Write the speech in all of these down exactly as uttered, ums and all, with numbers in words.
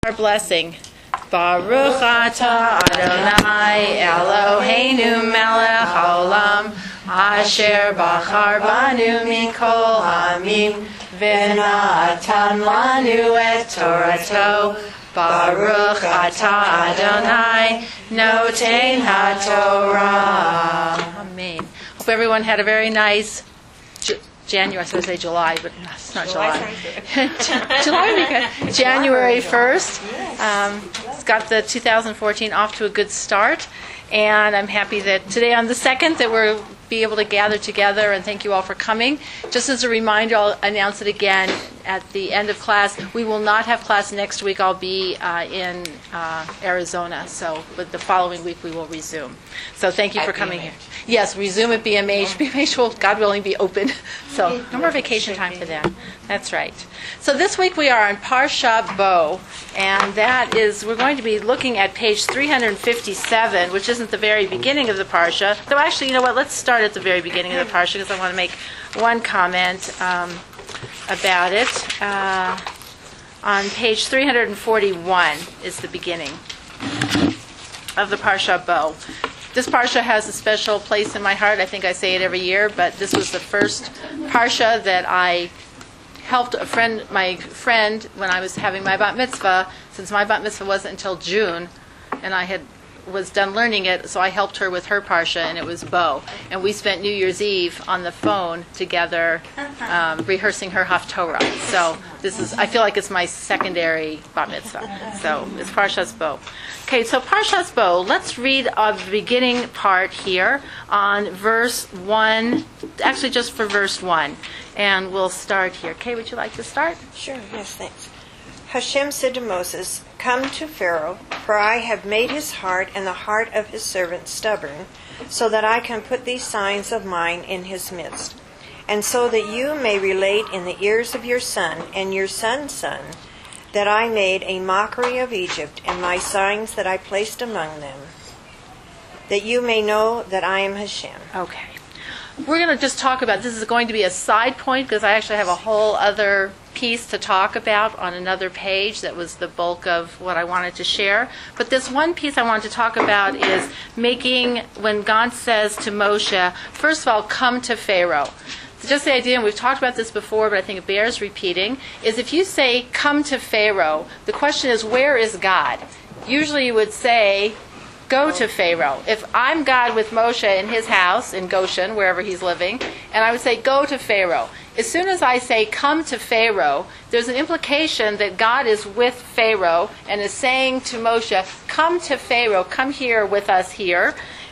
Our blessing. Baruch atah Adonai Eloheinu melech haolam asher bachar banu mikol hamim v'natan lanu et torato. Baruch atah Adonai noten haTorah. Amen. Hope everyone had a very nice J- January. I was going to say July, but no, it's not July. July would be good. January first. Um, it's got the two thousand fourteen off to a good start, and I'm happy that today on the second that we're be able to gather together, and thank you all for coming. Just as a reminder, I'll announce it again at the end of class. We will not have class next week. I'll be uh, in uh, Arizona, so but the following week we will resume. So thank you for coming here. Yes, resume at B M H. B M H will, God willing, be open. So no more vacation time for them. That's right. So this week we are on Parsha Bo, and that is, we're going to be looking at page three hundred fifty-seven, which isn't the very beginning of the Parsha. Though actually, you know what, let's start at the very beginning of the Parsha, because I want to make one comment um, about it. Uh, on page three hundred forty-one is the beginning of the Parsha Bo. This Parsha has a special place in my heart. I think I say it every year, but this was the first Parsha that I helped a friend, my friend, when I was having my bat mitzvah, since my bat mitzvah wasn't until June, and I had was done learning it, so I helped her with her Parsha, and it was Bo. And we spent New Year's Eve on the phone together, um, rehearsing her Haftorah. So this is, I feel like it's my secondary bat mitzvah. So it's Parshas Bo. Okay, so Parshas Bo, let's read uh, the beginning part here on verse one, actually just for verse one. And we'll start here. Kay, would you like to start? Sure, yes, thanks. Hashem said to Moses, "Come to Pharaoh, for I have made his heart and the heart of his servant stubborn, so that I can put these signs of mine in his midst, and so that you may relate in the ears of your son and your son's son, that I made a mockery of Egypt and my signs that I placed among them, that you may know that I am Hashem." Okay. We're going to just talk about, this is going to be a side point, because I actually have a whole other piece to talk about on another page that was the bulk of what I wanted to share. But this one piece I wanted to talk about is making, when God says to Moshe, first of all, come to Pharaoh. So just the idea, and we've talked about this before, but I think it bears repeating, is if you say, come to Pharaoh, the question is, where is God? Usually you would say, go to Pharaoh. If I'm God with Moshe in his house in Goshen, wherever he's living, and I would say, go to Pharaoh. As soon as I say, come to Pharaoh, there's an implication that God is with Pharaoh and is saying to Moshe, come to Pharaoh, come here with us here.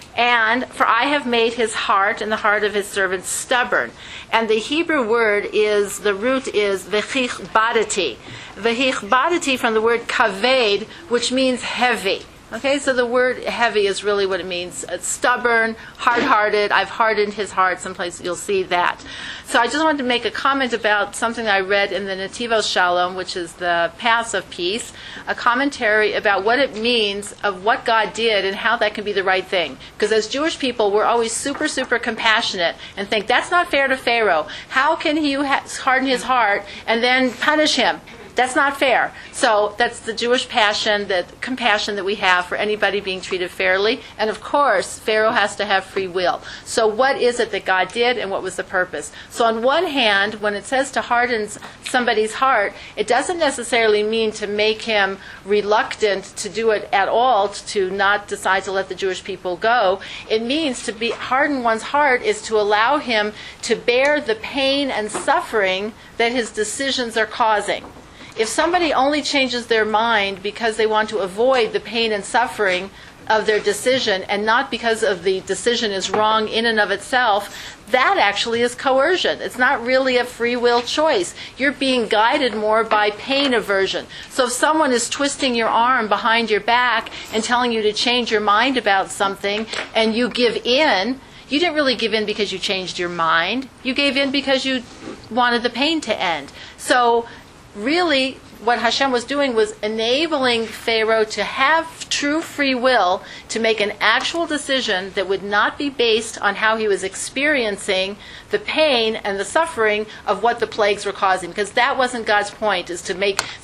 And for I have made his heart and the heart of his servant stubborn. And the Hebrew word is, the root is v'chichbadati. V'chichbadati from the word kaved, which means heavy. Okay, so the word heavy is really what it means. It's stubborn, hard-hearted. I've hardened his heart. Someplace you'll see that. So I just wanted to make a comment about something I read in the Netivos Shalom, which is the Paths of Peace, a commentary about what it means of what God did and how that can be the right thing. Because as Jewish people, we're always super, super compassionate and think, that's not fair to Pharaoh. How can he harden his heart and then punish him? That's not fair. So that's the Jewish passion, the compassion that we have for anybody being treated fairly. And of course, Pharaoh has to have free will. So what is it that God did and what was the purpose? So on one hand, when it says to harden somebody's heart, it doesn't necessarily mean to make him reluctant to do it at all, to not decide to let the Jewish people go. It means to be harden one's heart is to allow him to bear the pain and suffering that his decisions are causing. If somebody only changes their mind because they want to avoid the pain and suffering of their decision and not because of the decision is wrong in and of itself, that actually is coercion. It's not really a free will choice. You're being guided more by pain aversion. So if someone is twisting your arm behind your back and telling you to change your mind about something and you give in, you didn't really give in because you changed your mind. You gave in because you wanted the pain to end. So really, what Hashem was doing was enabling Pharaoh to have true free will to make an actual decision that would not be based on how he was experiencing the pain and the suffering of what the plagues were causing. Because that wasn't God's point, is to make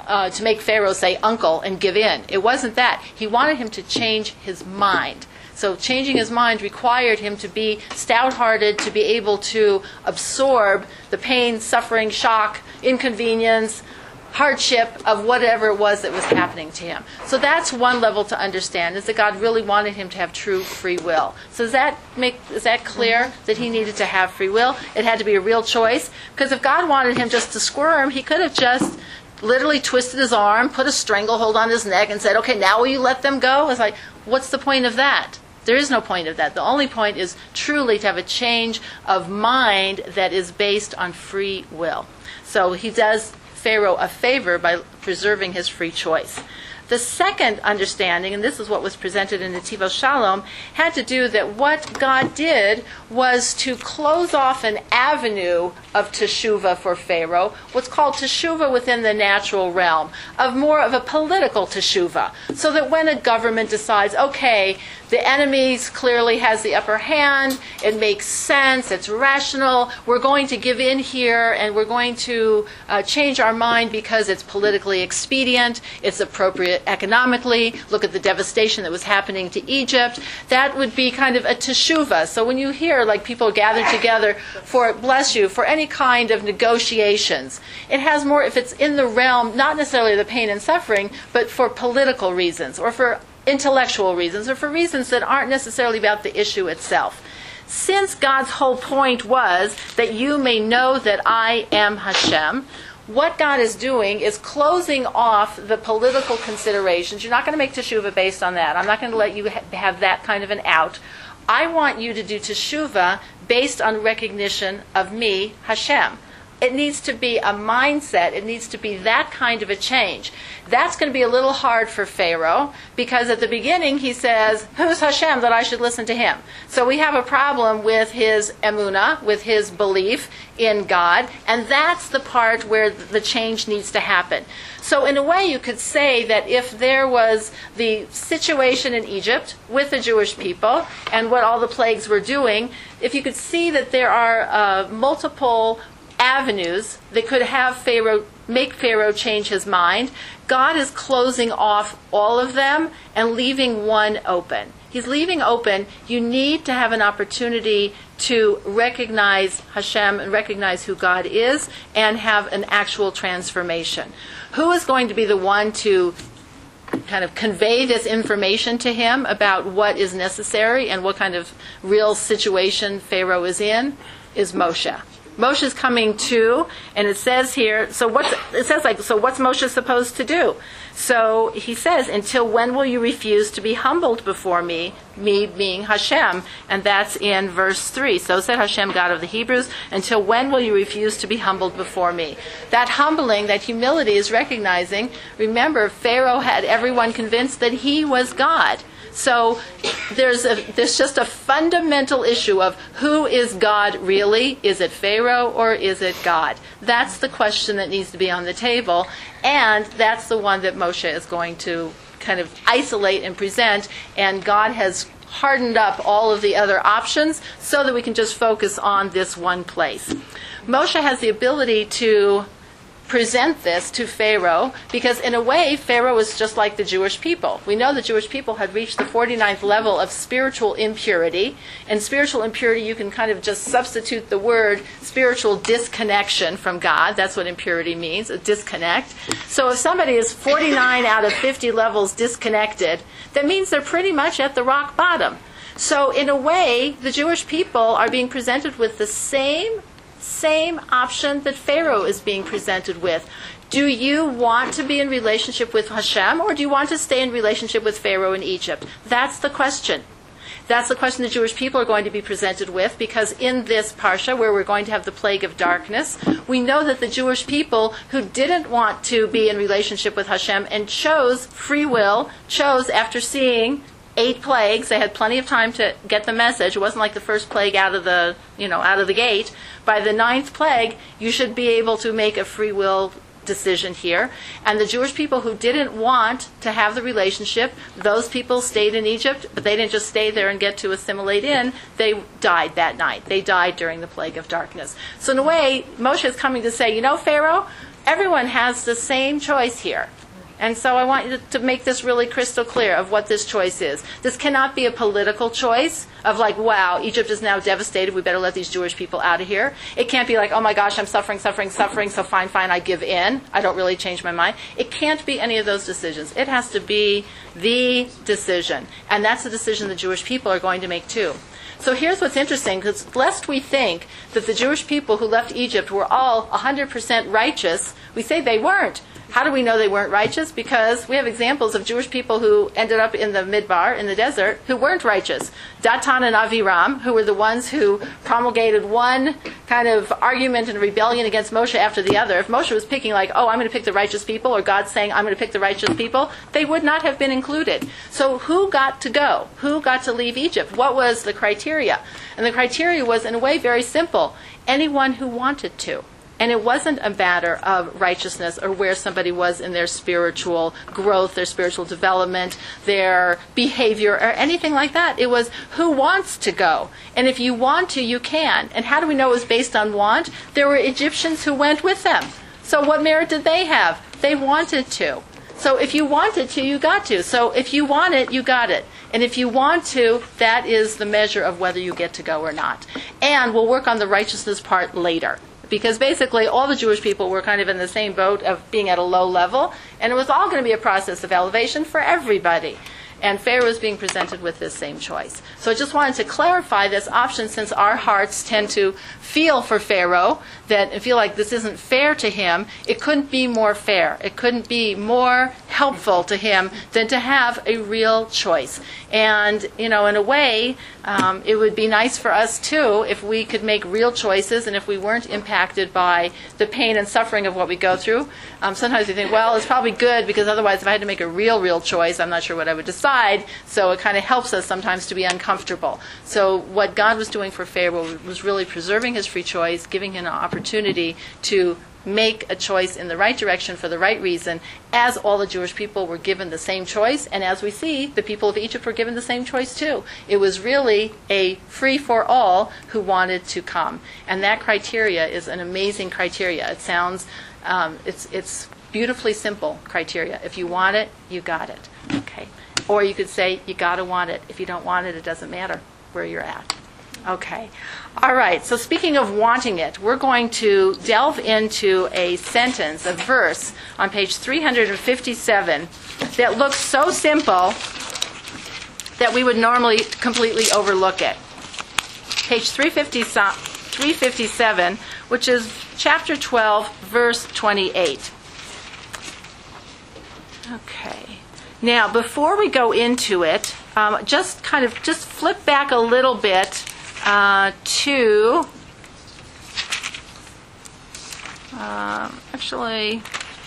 uh, to make Pharaoh say uncle and give in. It wasn't that. He wanted him to change his mind. So changing his mind required him to be stout-hearted, to be able to absorb the pain, suffering, shock, inconvenience, hardship of whatever it was that was happening to him. So that's one level to understand, is that God really wanted him to have true free will. So does that make, is that clear, that he needed to have free will? It had to be a real choice? Because if God wanted him just to squirm, he could have just literally twisted his arm, put a stranglehold on his neck, and said, okay, now will you let them go? It's like, what's the point of that? There is no point of that. The only point is truly to have a change of mind that is based on free will. So he does Pharaoh a favor by preserving his free choice. The second understanding, and this is what was presented in Netivot Shalom, had to do that what God did was to close off an avenue of teshuvah for Pharaoh, what's called teshuvah within the natural realm, of more of a political teshuvah, so that when a government decides, okay, the enemy clearly has the upper hand, it makes sense, it's rational, we're going to give in here and we're going to uh, change our mind because it's politically expedient, it's appropriate economically, look at the devastation that was happening to Egypt. That would be kind of a teshuvah. So when you hear like people gather together for, bless you, for any kind of negotiations, it has more, if it's in the realm, not necessarily the pain and suffering, but for political reasons or for intellectual reasons or for reasons that aren't necessarily about the issue itself. Since God's whole point was that you may know that I am Hashem, what God is doing is closing off the political considerations. You're not going to make teshuvah based on that. I'm not going to let you ha- have that kind of an out. I want you to do teshuvah based on recognition of me, Hashem. It needs to be a mindset. It needs to be that kind of a change. That's going to be a little hard for Pharaoh because at the beginning he says, who's Hashem that I should listen to him? So we have a problem with his emunah, with his belief in God, and that's the part where the change needs to happen. So in a way you could say that if there was the situation in Egypt with the Jewish people and what all the plagues were doing, if you could see that there are uh, multiple avenues that could have Pharaoh, make Pharaoh change his mind, God is closing off all of them and leaving one open. He's leaving open, you need to have an opportunity to recognize Hashem and recognize who God is and have an actual transformation. Who is going to be the one to kind of convey this information to him about what is necessary and what kind of real situation Pharaoh is in? Is Moshe. Moshe's coming too, and it says here, so what's, it says like, so what's Moshe supposed to do? So he says, until when will you refuse to be humbled before me, me being Hashem? And that's in verse three. So said Hashem, God of the Hebrews, until when will you refuse to be humbled before me? That humbling, that humility is recognizing, remember, Pharaoh had everyone convinced that he was God. So there's a, there's just a fundamental issue of who is God really? Is it Pharaoh or is it God? That's the question that needs to be on the table, and that's the one that Moshe is going to kind of isolate and present, and God has hardened up all of the other options so that we can just focus on this one place. Moshe has the ability to present this to Pharaoh because in a way Pharaoh is just like the Jewish people. We know the Jewish people had reached the forty-ninth level of spiritual impurity, and spiritual impurity you can kind of just substitute the word spiritual disconnection from God. That's what impurity means, a disconnect. So if somebody is forty-nine out of fifty levels disconnected, that means they're pretty much at the rock bottom. So in a way the Jewish people are being presented with the same same option that Pharaoh is being presented with. Do you want to be in relationship with Hashem, or do you want to stay in relationship with Pharaoh in Egypt? That's the question. That's the question the Jewish people are going to be presented with, because in this parsha, where we're going to have the plague of darkness, we know that the Jewish people who didn't want to be in relationship with Hashem and chose free will, chose after seeing eight plagues, they had plenty of time to get the message. It wasn't like the first plague out of the, you know, out of the gate. By the ninth plague, you should be able to make a free will decision here. And the Jewish people who didn't want to have the relationship, those people stayed in Egypt, but they didn't just stay there and get to assimilate in. They died that night. They died during the plague of darkness. So in a way, Moshe is coming to say, you know, Pharaoh, Everyone has the same choice here. And so I want you to make this really crystal clear of what this choice is. This cannot be a political choice of like, wow, Egypt is now devastated, we better let these Jewish people out of here. It can't be like, oh my gosh, I'm suffering, suffering, suffering, so fine, fine, I give in. I don't really change my mind. It can't be any of those decisions. It has to be the decision. And that's the decision the Jewish people are going to make too. So here's what's interesting, because lest we think that the Jewish people who left Egypt were all one hundred percent righteous, we say they weren't. How do we know they weren't righteous? Because we have examples of Jewish people who ended up in the Midbar, in the desert, who weren't righteous. Datan and Aviram, who were the ones who promulgated one kind of argument and rebellion against Moshe after the other. If Moshe was picking like, oh, I'm going to pick the righteous people, or God's saying, I'm going to pick the righteous people, they would not have been included. So who got to go? Who got to leave Egypt? What was the criteria? And the criteria was, in a way, very simple. Anyone who wanted to. And it wasn't a matter of righteousness or where somebody was in their spiritual growth, their spiritual development, their behavior, or anything like that. It was who wants to go. And if you want to, you can. And how do we know it was based on want? There were Egyptians who went with them. So what merit did they have? They wanted to. So if you wanted to, you got to. So if you want it, you got it. And if you want to, that is the measure of whether you get to go or not. And we'll work on the righteousness part later. Because basically all the Jewish people were kind of in the same boat of being at a low level, and it was all going to be a process of elevation for everybody. And Pharaoh is being presented with this same choice. So I just wanted to clarify this option, since our hearts tend to feel for Pharaoh, that and feel like this isn't fair to him. It couldn't be more fair. It couldn't be more helpful to him than to have a real choice. And, you know, in a way, um, it would be nice for us, too, if we could make real choices and if we weren't impacted by the pain and suffering of what we go through. Um, sometimes we think, well, it's probably good, because otherwise if I had to make a real, real choice, I'm not sure what I would decide. So it kind of helps us sometimes to be uncomfortable. So what God was doing for Pharaoh was really preserving his free choice, giving him an opportunity to make a choice in the right direction for the right reason, as all the Jewish people were given the same choice. And as we see, the people of Egypt were given the same choice too. It was really a free for all who wanted to come. And that criteria is an amazing criteria. It sounds, um, it's, it's beautifully simple criteria. If you want it, you got it. Okay. Or you could say, you got to want it. If you don't want it, it doesn't matter where you're at. Okay. All right. So speaking of wanting it, we're going to delve into a sentence, a verse on page three fifty-seven that looks so simple that we would normally completely overlook it. Page three fifty-seven, which is chapter twelve, verse twenty-eight. Okay. Now, before we go into it, um, just kind of just flip back a little bit uh, to, uh, actually,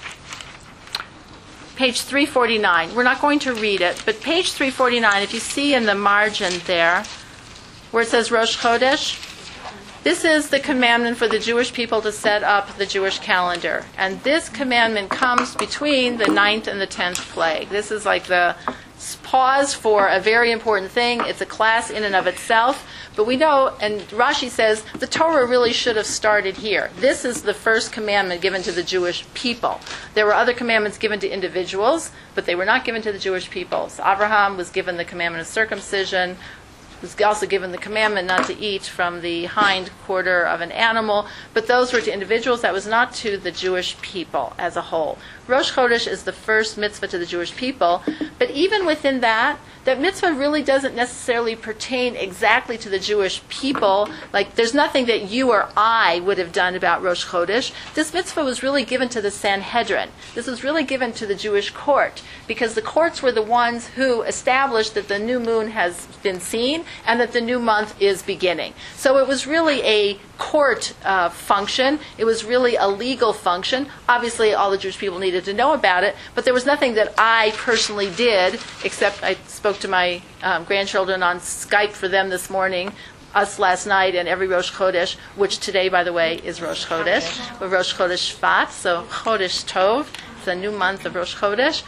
page three forty-nine. We're not going to read it, but page three forty-nine, if you see in the margin there, where it says Rosh Chodesh, this is the commandment for the Jewish people to set up the Jewish calendar. And this commandment comes between the ninth and the tenth plague. This is like the pause for a very important thing. It's a class in and of itself. But we know, and Rashi says, the Torah really should have started here. This is the first commandment given to the Jewish people. There were other commandments given to individuals, but they were not given to the Jewish people. So Abraham was given the commandment of circumcision, was also given the commandment not to eat from the hind quarter of an animal, but those were to individuals. That was not to the Jewish people as a whole. Rosh Chodesh is the first mitzvah to the Jewish people, but even within that, that mitzvah really doesn't necessarily pertain exactly to the Jewish people. Like, there's nothing that you or I would have done about Rosh Chodesh. This mitzvah was really given to the Sanhedrin. This was really given to the Jewish court, because the courts were the ones who established that the new moon has been seen and that the new month is beginning. So it was really a court uh, function. It was really a legal function. Obviously, all the Jewish people needed to know about it, but there was nothing that I personally did, except I spoke to my um, grandchildren on Skype for them this morning, us last night, and every Rosh Chodesh, which today, by the way, is Rosh Chodesh, or Rosh Chodesh Shvat, so Chodesh Tov. It's a new month of Rosh Chodesh.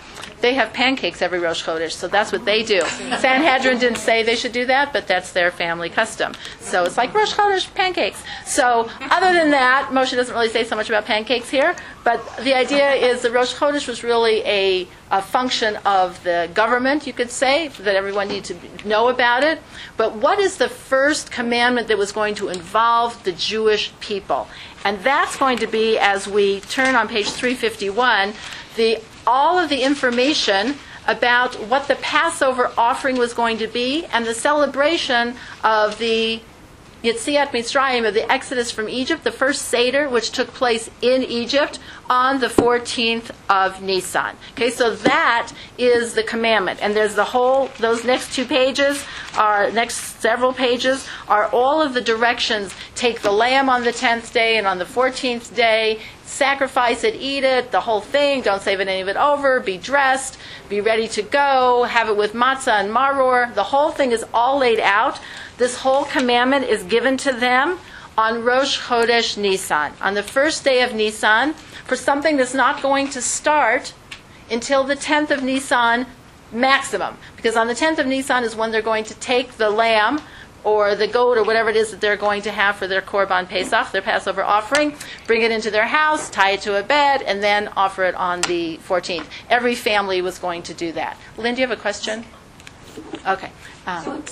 They have pancakes every Rosh Chodesh, so that's what they do. Sanhedrin didn't say they should do that, but that's their family custom. So it's like Rosh Chodesh pancakes. So other than that, Moshe doesn't really say so much about pancakes here, but the idea is that Rosh Chodesh was really a, a function of the government, you could say, that everyone needed to know about it. But what is the first commandment that was going to involve the Jewish people? And that's going to be, as we turn on page three fifty-one, the all of the information about what the Passover offering was going to be and the celebration of the Yetziat Mitzrayim, of the Exodus from Egypt, the first Seder, which took place in Egypt on the fourteenth of Nisan. Okay, so that is the commandment. And there's the whole, those next two pages, are next several pages, are all of the directions. Take the lamb on the tenth day and on the fourteenth day, sacrifice it, eat it, the whole thing, don't save any of it over, be dressed, be ready to go, have it with matzah and maror. The whole thing is all laid out. This whole commandment is given to them on Rosh Chodesh Nisan, on the first day of Nisan, for something that's not going to start until the tenth of Nisan maximum. Because on the tenth of Nisan is when they're going to take the lamb or the goat or whatever it is that they're going to have for their Korban Pesach, their Passover offering, bring it into their house, tie it to a bed, and then offer it on the fourteenth. Every family was going to do that. Lynn, do you have a question? Okay. Um,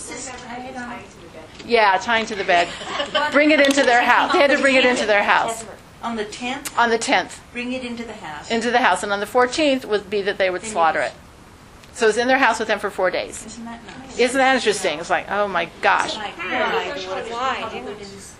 yeah, tying to the bed. Bring it into their house. They had to bring it into their house. On the tenth? On the tenth. Bring it into the house. Into the house. And on the fourteenth would be that they would slaughter it. So it's in their house with them for four days. Isn't that nice? Isn't that interesting? It's like, oh my gosh. Like, why?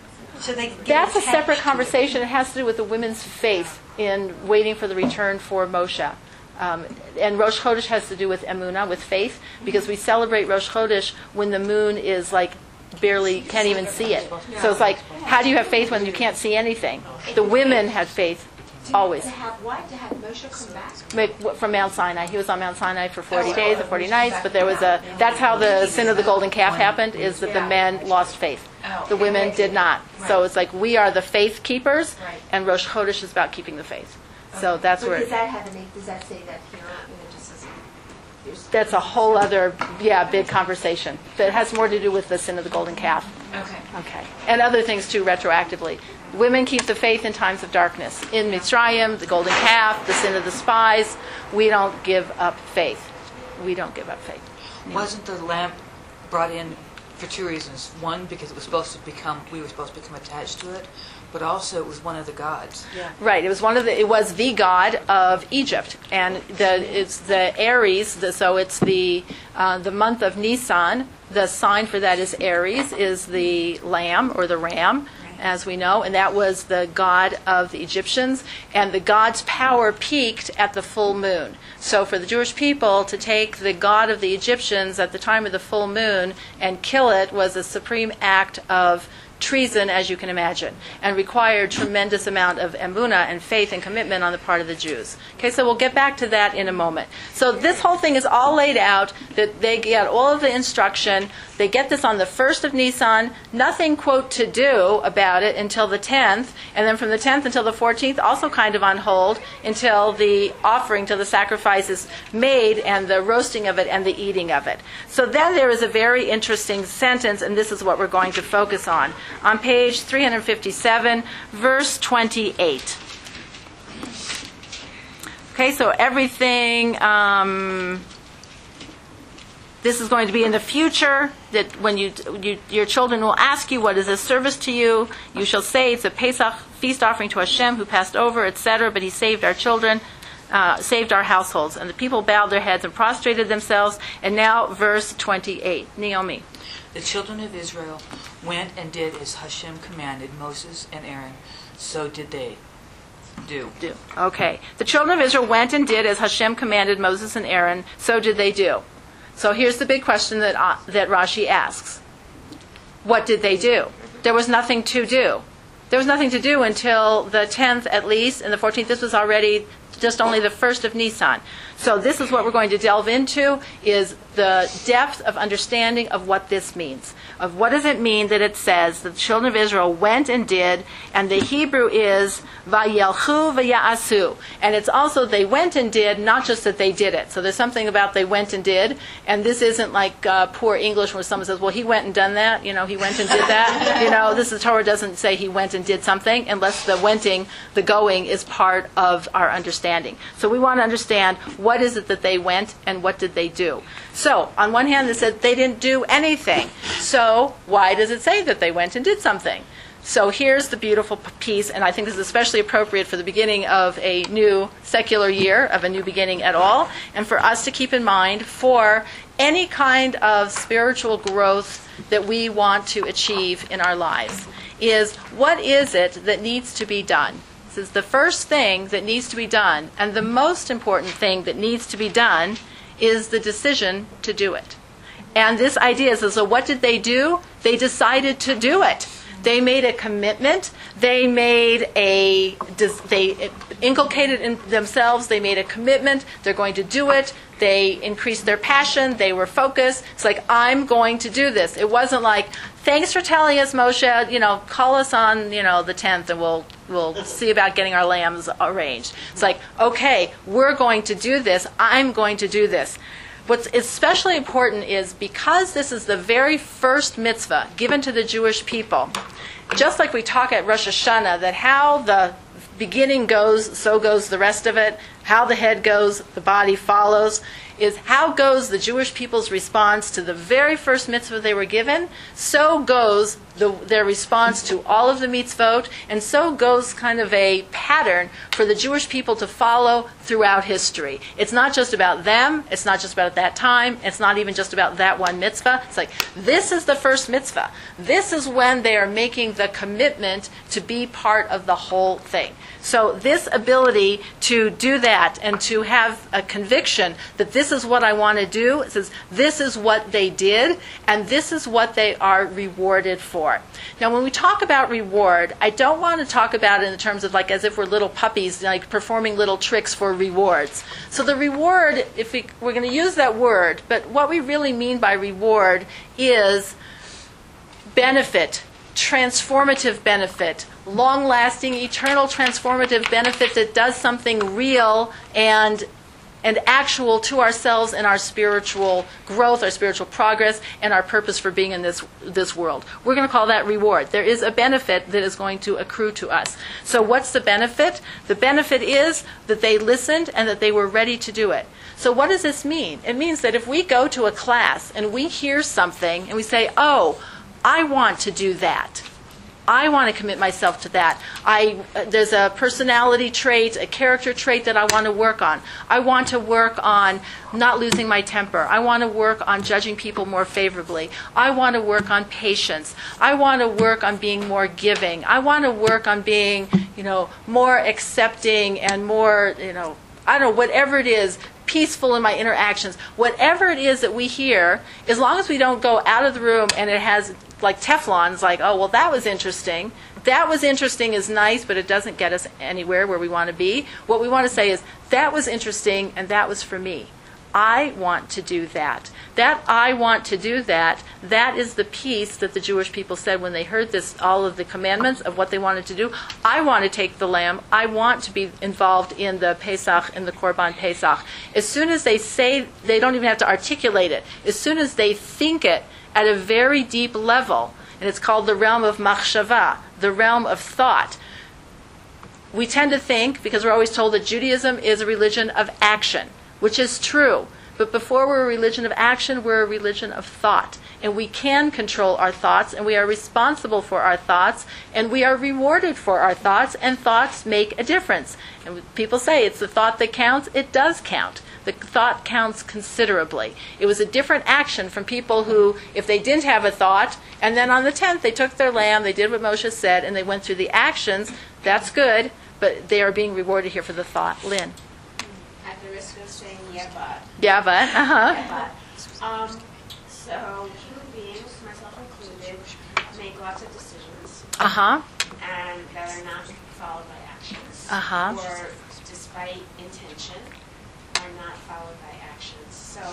So they get That's a attached separate to conversation. It has to do with the women's faith in waiting for the return for Moshe. Um, and Rosh Chodesh has to do with emunah, with faith, because we celebrate Rosh Chodesh when the moon is like barely, can't even see it. So it's like, how do you have faith when you can't see anything? The women had faith always. To have what? To have Moshe come back? Ma- From Mount Sinai. He was on Mount Sinai for forty days or forty nights, but there was a, that's how the sin of the golden calf happened, is that the men lost faith. The women did not. So it's like, we are the faith keepers, and Rosh Chodesh is about keeping the faith. So that's But where, does that have any, does that say that here? You know, just as there's- that's a whole other, yeah, big conversation. That has more to do with the sin of the golden calf. Okay. Okay. And other things too, retroactively. Women keep the faith in times of darkness. In Mitzrayim, the golden calf, the sin of the spies, we don't give up faith. We don't give up faith. Wasn't the lamp brought in for two reasons? One, because it was supposed to become, we were supposed to become attached to it, but also it was one of the gods. Right. It was one of the. It was the god of Egypt, and the it's the Aries. The, so it's the uh, the month of Nisan. The sign for that is Aries, is the lamb or the ram, as we know, and that was the god of the Egyptians. And the god's power peaked at the full moon. So for the Jewish people to take the god of the Egyptians at the time of the full moon and kill it was a supreme act of treason, as you can imagine, and required tremendous amount of emunah and faith and commitment on the part of the Jews. Okay, so we'll get back to that in a moment. So this whole thing is all laid out, that they get all of the instruction. They get this on the first of Nisan, nothing, quote, to do about it until the tenth, and then from the tenth until the fourteenth, also kind of on hold until the offering, till the sacrifice is made, and the roasting of it and the eating of it. So then there is a very interesting sentence, and this is what we're going to focus on. On page three fifty-seven, verse twenty-eight. Okay, so everything, um, this is going to be in the future, that when you, you your children will ask you, what is this service to you? You shall say, it's a Pesach feast offering to Hashem who passed over, et cetera, but he saved our children, uh, saved our households. And the people bowed their heads and prostrated themselves. And now verse twenty-eight. Naomi. The children of Israel went and did as Hashem commanded Moses and Aaron. So did they do. Do. Okay. The children of Israel went and did as Hashem commanded Moses and Aaron. So did they do. So here's the big question that uh, that Rashi asks. What did they do? There was nothing to do. There was nothing to do until the tenth at least, and the fourteenth. This was already just only the first of Nisan. So this is what we're going to delve into, is the depth of understanding of what this means. Of what does it mean that it says that the children of Israel went and did, and the Hebrew is vayelchu vaya'asu. And it's also they went and did, not just that they did it. So there's something about they went and did, and this isn't like uh, poor English where someone says, well, he went and done that, you know, he went and did that. You know, this is Torah doesn't say he went and did something unless the wenting, the going, is part of our understanding. So we want to understand what is it that they went and what did they do. So on one hand, it said they didn't do anything. So why does it say that they went and did something? So here's the beautiful p- piece, and I think this is especially appropriate for the beginning of a new secular year, of a new beginning at all, and for us to keep in mind for any kind of spiritual growth that we want to achieve in our lives, is what is it that needs to be done? This is the first thing that needs to be done, and the most important thing that needs to be done is the decision to do it. And this idea is, so what did they do? They decided to do it. They made a commitment. They made a, they inculcated in themselves, they made a commitment. They're going to do it. They increased their passion. They were focused. It's like, I'm going to do this. It wasn't like, thanks for telling us, Moshe, you know, call us on, you know, the tenth and we'll we'll see about getting our lambs arranged. It's like, okay, we're going to do this. I'm going to do this. What's especially important is because this is the very first mitzvah given to the Jewish people, just like we talk at Rosh Hashanah, that how the beginning goes, so goes the rest of it, how the head goes, the body follows, is how goes the Jewish people's response to the very first mitzvah they were given, so goes the, their response to all of the mitzvot, and so goes kind of a pattern for the Jewish people to follow throughout history. It's not just about them, it's not just about that time, it's not even just about that one mitzvah. It's like, this is the first mitzvah. This is when they are making the commitment to be part of the whole thing. So this ability to do that and to have a conviction that this is what I want to do, it says this is what they did and this is what they are rewarded for. Now when we talk about reward, I don't want to talk about it in terms of like as if we're little puppies, like performing little tricks for rewards. So the reward, if we, we're going to use that word, but what we really mean by reward is benefit, transformative benefit, long-lasting, eternal transformative benefit that does something real and and actual to ourselves and our spiritual growth, our spiritual progress, and our purpose for being in this this world. We're going to call that reward. There is a benefit that is going to accrue to us. So what's the benefit? The benefit is that they listened and that they were ready to do it. So what does this mean? It means that if we go to a class and we hear something and we say, oh, I want to do that. I want to commit myself to that. I, uh, there's a personality trait, a character trait that I want to work on. I want to work on not losing my temper. I want to work on judging people more favorably. I want to work on patience. I want to work on being more giving. I want to work on being, you know, more accepting and more, you know, I don't know, whatever it is, peaceful in my interactions. Whatever it is that we hear, as long as we don't go out of the room and it has like Teflon, it's like, oh, well, that was interesting. That was interesting is nice, but it doesn't get us anywhere where we want to be. What we want to say is, that was interesting and that was for me. I want to do that. That I want to do that, that is the piece that the Jewish people said when they heard this, all of the commandments of what they wanted to do. I want to take the lamb. I want to be involved in the Pesach, in the Korban Pesach. As soon as they say, they don't even have to articulate it. As soon as they think it at a very deep level, and it's called the realm of machshava, the realm of thought. We tend to think, because we're always told that Judaism is a religion of action, which is true. But before we're a religion of action, we're a religion of thought. And we can control our thoughts, and we are responsible for our thoughts, and we are rewarded for our thoughts, and thoughts make a difference. And people say it's the thought that counts. It does count. The thought counts considerably. It was a different action from people who, if they didn't have a thought, and then on the tenth they took their lamb, they did what Moshe said, and they went through the actions, that's good, but they are being rewarded here for the thought. Lynn? At the risk of saying yeah, but. Yeah, but. Uh-huh. Yeah, but. Um, so human beings, myself included, make lots of decisions. Uh-huh. And that are not followed by actions. Uh-huh. Or despite intention. are not followed by actions. So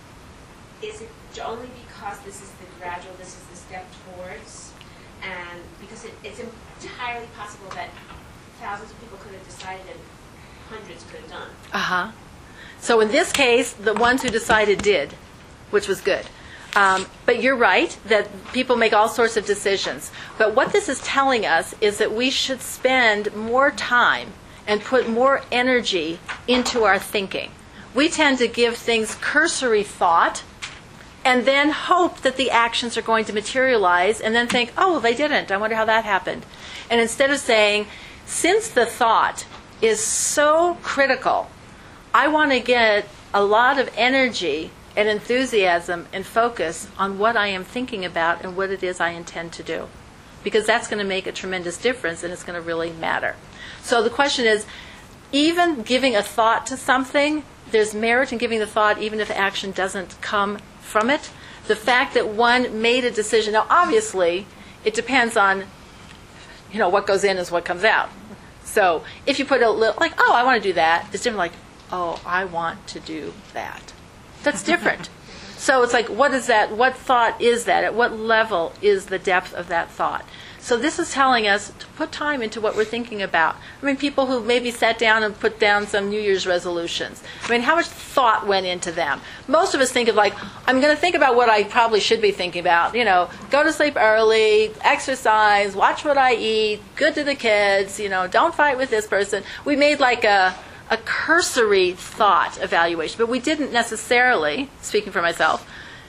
is it only because this is the gradual, this is the step towards, and because it, it's entirely possible that thousands of people could have decided and hundreds could have done. Uh-huh. So in this case, the ones who decided did, which was good. Um, but you're right that people make all sorts of decisions. But what this is telling us is that we should spend more time and put more energy into our thinking. We tend to give things cursory thought and then hope that the actions are going to materialize and then think, oh, well, they didn't. I wonder how that happened. And instead of saying, since the thought is so critical, I want to get a lot of energy and enthusiasm and focus on what I am thinking about and what it is I intend to do. Because that's going to make a tremendous difference and it's going to really matter. So the question is, even giving a thought to something, there's merit in giving the thought even if action doesn't come from it. The fact that one made a decision, now obviously it depends on, you know, what goes in is what comes out. So if you put a little, like, oh, I want to do that, it's different like, oh, I want to do that. That's different. So it's like, what is that? What thought is that? At what level is the depth of that thought? So this is telling us to put time into what we're thinking about. I mean, people who maybe sat down and put down some New Year's resolutions. I mean, how much thought went into them? Most of us think of like, I'm going to think about what I probably should be thinking about. You know, go to sleep early, exercise, watch what I eat, good to the kids, you know, don't fight with this person. We made like a... a cursory thought evaluation, but we didn't necessarily, speaking for myself,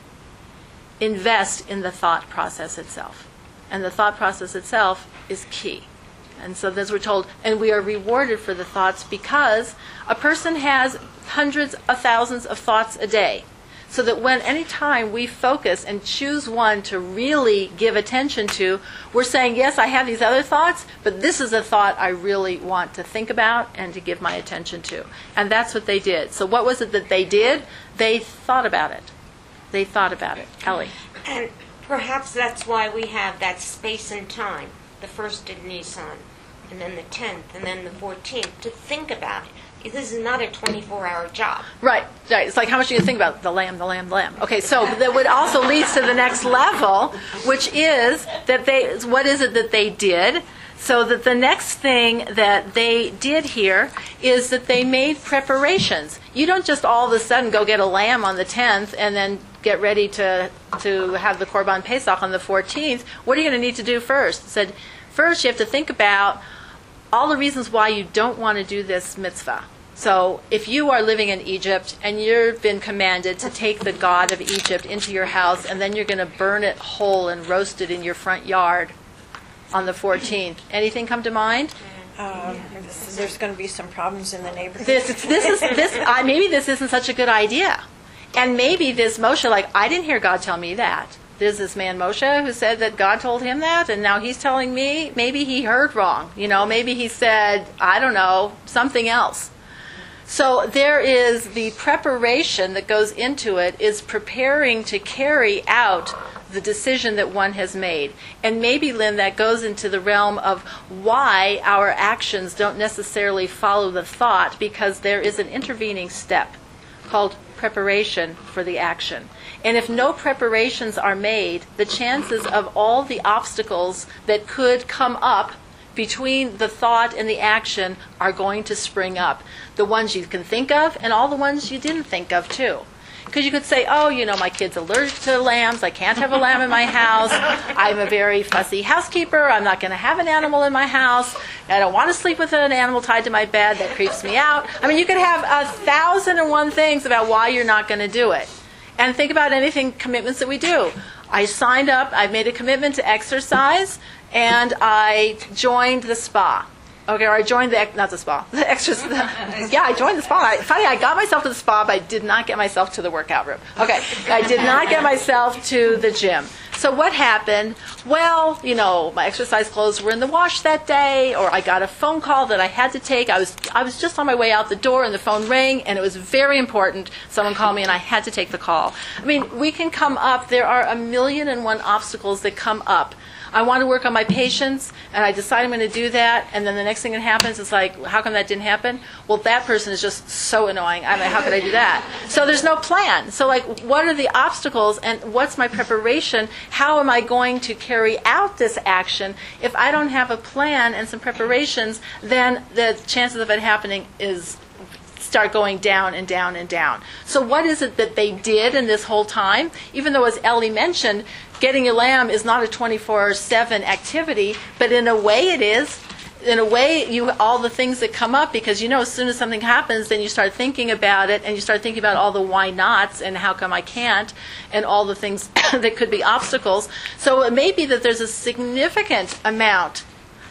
invest in the thought process itself. And the thought process itself is key. And so as we're told, and we are rewarded for the thoughts because a person has hundreds of thousands of thoughts a day. So that when any time we focus and choose one to really give attention to, we're saying, yes, I have these other thoughts, but this is a thought I really want to think about and to give my attention to. And that's what they did. So what was it that they did? They thought about it. They thought about it. Ellie. And perhaps that's why we have that space and time, the first in Nisan, and then the tenth, and then the fourteenth, to think about it. This is not a twenty-four hour job. Right, right. It's like, how much do you think about the lamb, the lamb, the lamb? Okay, so that would also lead to the next level, which is that they, what is it that they did? So that the next thing that they did here is that they made preparations. You don't just all of a sudden go get a lamb on the tenth and then get ready to to have the Korban Pesach on the fourteenth. What are you going to need to do first? It said, first you have to think about all the reasons why you don't want to do this mitzvah. So if you are living in Egypt and you've been commanded to take the god of Egypt into your house and then you're going to burn it whole and roast it in your front yard on the fourteenth, anything come to mind? Um, there's going to be some problems in the neighborhood. This, this is this. Uh, maybe this isn't such a good idea, and maybe this Moshe, like, I didn't hear God tell me that. There's this man Moshe who said that God told him that, and now he's telling me. Maybe he heard wrong. You know, maybe he said, I don't know, something else. So there is the preparation that goes into it is preparing to carry out the decision that one has made. And maybe, Lynn, that goes into the realm of why our actions don't necessarily follow the thought, because there is an intervening step called preparation for the action. And if no preparations are made, the chances of all the obstacles that could come up between the thought and the action are going to spring up. The ones you can think of and all the ones you didn't think of too. Because you could say, oh, you know, my kid's allergic to lambs. I can't have a lamb in my house. I'm a very fussy housekeeper. I'm not going to have an animal in my house. I don't want to sleep with an animal tied to my bed. That creeps me out. I mean, you could have a thousand and one things about why you're not going to do it. And think about anything, commitments that we do. I signed up, I made a commitment to exercise, and I joined the spa. Okay, or I joined the, not the spa, the exercise. Yeah, I joined the spa. I, funny, I got myself to the spa, but I did not get myself to the workout room. Okay, I did not get myself to the gym. So what happened? Well, you know, my exercise clothes were in the wash that day, or I got a phone call that I had to take. I was I was just on my way out the door, and the phone rang, and it was very important. Someone called me, and I had to take the call. I mean, we can come up. There are a million and one obstacles that come up. I want to work on my patience, and I decide I'm going to do that, and then the next thing that happens is like, how come that didn't happen? Well, that person is just so annoying. I mean, how could I do that? So there's no plan. So like, what are the obstacles, and what's my preparation? How am I going to carry out this action? If I don't have a plan and some preparations, then the chances of it happening is start going down and down and down. So what is it that they did in this whole time? Even though, as Ellie mentioned, getting a lamb is not a twenty-four seven activity, but in a way it is. In a way, you all the things that come up, because you know as soon as something happens, then you start thinking about it, and you start thinking about all the why nots and how come I can't, and all the things that could be obstacles. So it may be that there's a significant amount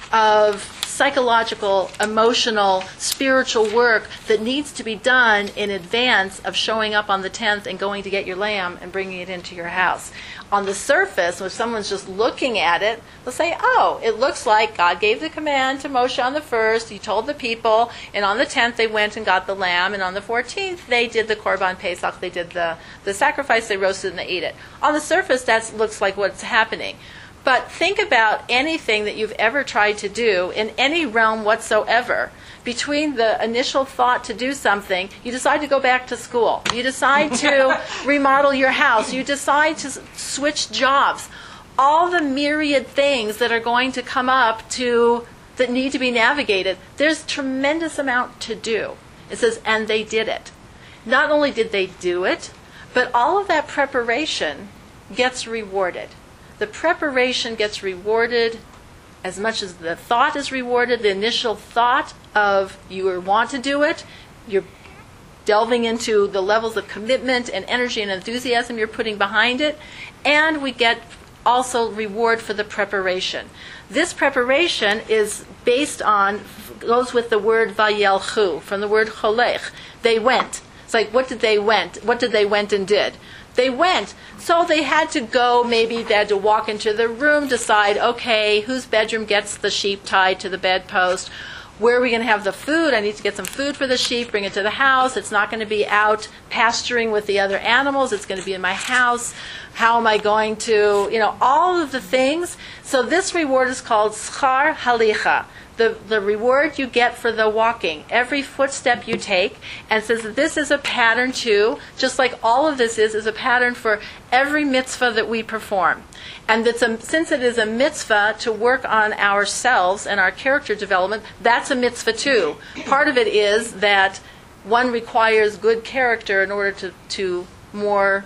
of psychological, emotional, spiritual work that needs to be done in advance of showing up on the tenth and going to get your lamb and bringing it into your house. On the surface, when someone's just looking at it, they'll say, oh, it looks like God gave the command to Moshe on the first, he told the people, and on the tenth they went and got the lamb, and on the fourteenth they did the Korban Pesach, they did the, the sacrifice, they roasted and they ate it. On the surface, that looks like what's happening. But think about anything that you've ever tried to do in any realm whatsoever. Between the initial thought to do something, you decide to go back to school. You decide to remodel your house. You decide to switch jobs. All the myriad things that are going to come up to that need to be navigated, there's tremendous amount to do. It says, and they did it. Not only did they do it, but all of that preparation gets rewarded. The preparation gets rewarded as much as the thought is rewarded. The initial thought of you want to do it, you're delving into the levels of commitment and energy and enthusiasm you're putting behind it, and we get also reward for the preparation. This preparation is based on, goes with the word vayelchu, from the word cholech. They went. It's like, what did they went? What did they went and did? They went. So they had to go, maybe they had to walk into the room, decide, okay, whose bedroom gets the sheep tied to the bedpost? Where are we going to have the food? I need to get some food for the sheep, bring it to the house. It's not going to be out pasturing with the other animals. It's going to be in my house. How am I going to, you know, all of the things. So this reward is called schar halicha. The, the reward you get for the walking, every footstep you take, and says that this is a pattern too, just like all of this is, is a pattern for every mitzvah that we perform. And that's a, since it is a mitzvah to work on ourselves and our character development, that's a mitzvah too. Part of it is that one requires good character in order to, to more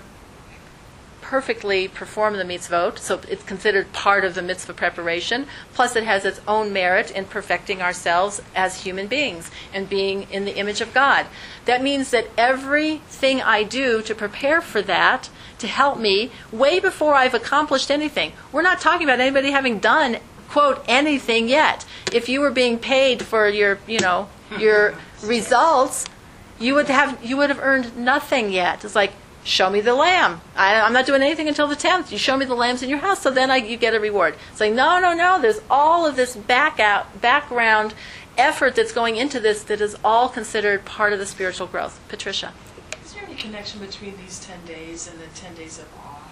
perfectly perform the mitzvot, so it's considered part of the mitzvah preparation. Plus it has its own merit in perfecting ourselves as human beings and being in the image of God. That means that everything I do to prepare for that, to help me, way before I've accomplished anything. We're not talking about anybody having done, quote, anything yet. If you were being paid for your, you know, your results, you would have you would have earned nothing yet. It's like, show me the lamb. I, I'm not doing anything until the tenth. You show me the lambs in your house, so then I, you get a reward. It's like, no, no, no. There's all of this back out, background effort that's going into this that is all considered part of the spiritual growth. Patricia. Is there any connection between these ten days and the ten days of awe?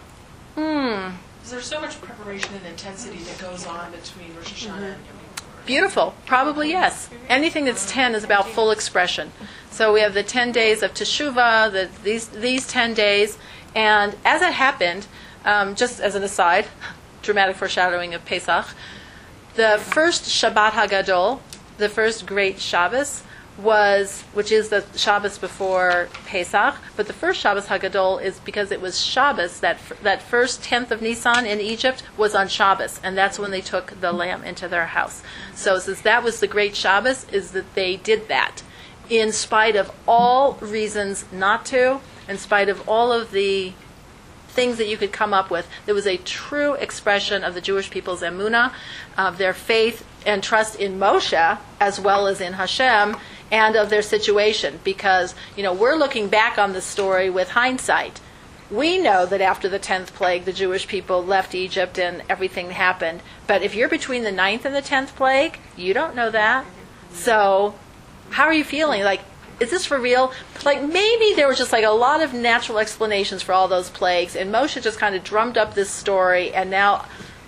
Hmm. Is there so much preparation and intensity that goes on between Rosh Hashanah mm-hmm. and Yom Kippur? Beautiful. Probably yes. Anything that's ten is about full expression. So we have the ten days of Teshuvah, the, these these ten days, and as it happened, um, just as an aside, dramatic foreshadowing of Pesach, the first Shabbat Hagadol, the first great Shabbos, was, which is the Shabbos before Pesach, but the first Shabbos Hagadol is because it was Shabbos, that that first tenth of Nisan in Egypt was on Shabbos, and that's when they took the lamb into their house. So since that was the great Shabbos, is that they did that. In spite of all reasons not to, in spite of all of the things that you could come up with, there was a true expression of the Jewish people's emunah, of their faith and trust in Moshe, as well as in Hashem, and of their situation. Because, you know, we're looking back on the story with hindsight. We know that after the tenth plague, the Jewish people left Egypt and everything happened. But if you're between the ninth and the tenth plague, you don't know that. So how are you feeling? Like, is this for real? Like, maybe there was just like a lot of natural explanations for all those plagues, and Moshe just kind of drummed up this story, and now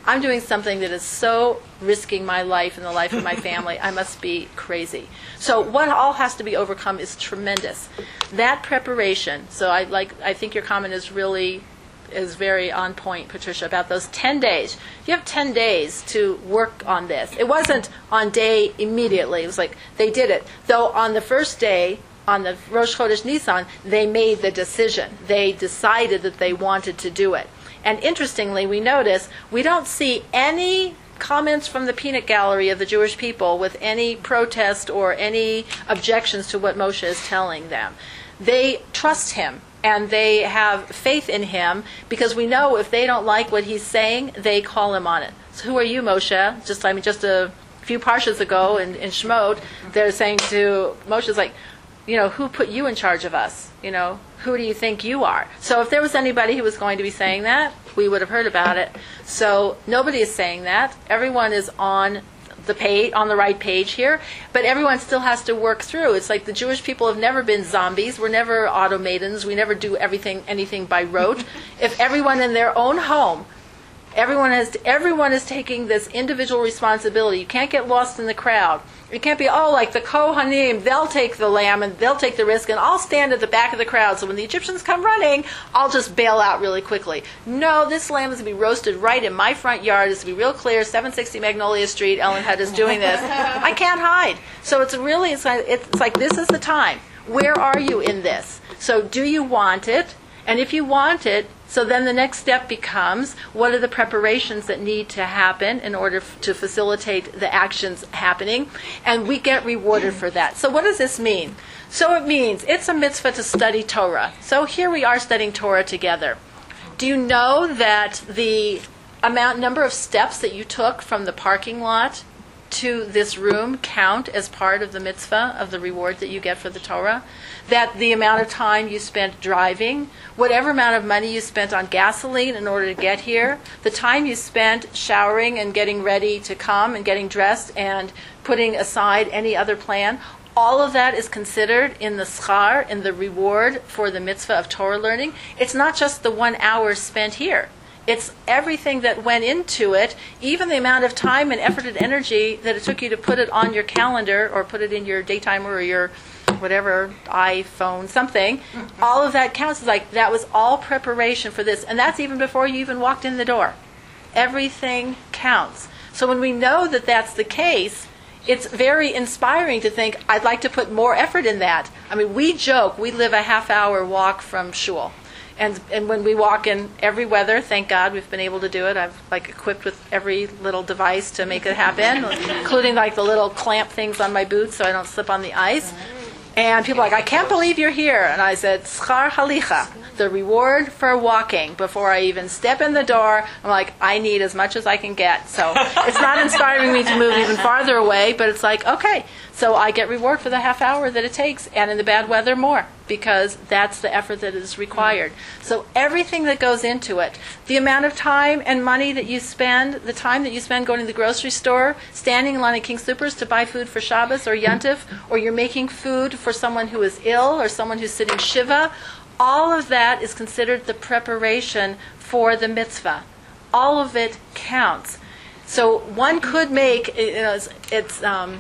I'm doing something that is so risking my life and the life of my family. I must be crazy. So what all has to be overcome is tremendous. That preparation, so I like I think your comment is really is very on point, Patricia, about those ten days. You have ten days to work on this. It wasn't on day immediately. It was like they did it. Though on the first day, on the Rosh Chodesh Nisan, they made the decision. They decided that they wanted to do it. And interestingly, we notice we don't see any comments from the peanut gallery of the Jewish people with any protest or any objections to what Moshe is telling them. They trust him and they have faith in him because we know if they don't like what he's saying, they call him on it. So who are you, Moshe? Just I mean, just a few parshas ago in, in Shemot, they're saying to Moshe's like, you know, who put you in charge of us? You know, who do you think you are? So if there was anybody who was going to be saying that, we would have heard about it. So nobody is saying that. Everyone is on the page, on the right page here, but everyone still has to work through. It's like the Jewish people have never been zombies. We're never automatons. We never do everything, anything by rote. If everyone in their own home, everyone has, everyone is taking this individual responsibility. You can't get lost in the crowd. It can't be, oh, like the Kohanim, they'll take the lamb and they'll take the risk and I'll stand at the back of the crowd. So when the Egyptians come running, I'll just bail out really quickly. No, this lamb is going to be roasted right in my front yard. It's going to be real clear, seven sixty Magnolia Street, Ellen Hutt is doing this. I can't hide. So it's really, it's like, it's like this is the time. Where are you in this? So do you want it? And if you want it, so then the next step becomes, what are the preparations that need to happen in order f- to facilitate the actions happening? And we get rewarded for that. So what does this mean? So it means it's a mitzvah to study Torah. So here we are studying Torah together. Do you know that the amount, number of steps that you took from the parking lot to this room count as part of the mitzvah of the reward that you get for the Torah? That the amount of time you spent driving, whatever amount of money you spent on gasoline in order to get here, the time you spent showering and getting ready to come and getting dressed and putting aside any other plan, all of that is considered in the schar, in the reward for the mitzvah of Torah learning. It's not just the one hour spent here. It's everything that went into it, even the amount of time and effort and energy that it took you to put it on your calendar or put it in your daytimer or your whatever, iPhone, something. All of that counts. It's like that was all preparation for this. And that's even before you even walked in the door. Everything counts. So when we know that that's the case, it's very inspiring to think, I'd like to put more effort in that. I mean, we joke, we live a half hour walk from shul. And and when we walk in every weather, thank God we've been able to do it. I've like equipped with every little device to make it happen, including like the little clamp things on my boots so I don't slip on the ice. And people are like, I can't believe you're here. And I said, schar halicha, the reward for walking. Before I even step in the door, I'm like, I need as much as I can get. So it's not inspiring me to move even farther away, but it's like, okay, so I get reward for the half hour that it takes, and in the bad weather, more, because that's the effort that is required. So everything that goes into it, the amount of time and money that you spend, the time that you spend going to the grocery store, standing in line at King Soopers to buy food for Shabbos or Yontif, or you're making food for someone who is ill or someone who's sitting Shiva, all of that is considered the preparation for the mitzvah. All of it counts. So one could make, you know, it's, it's um,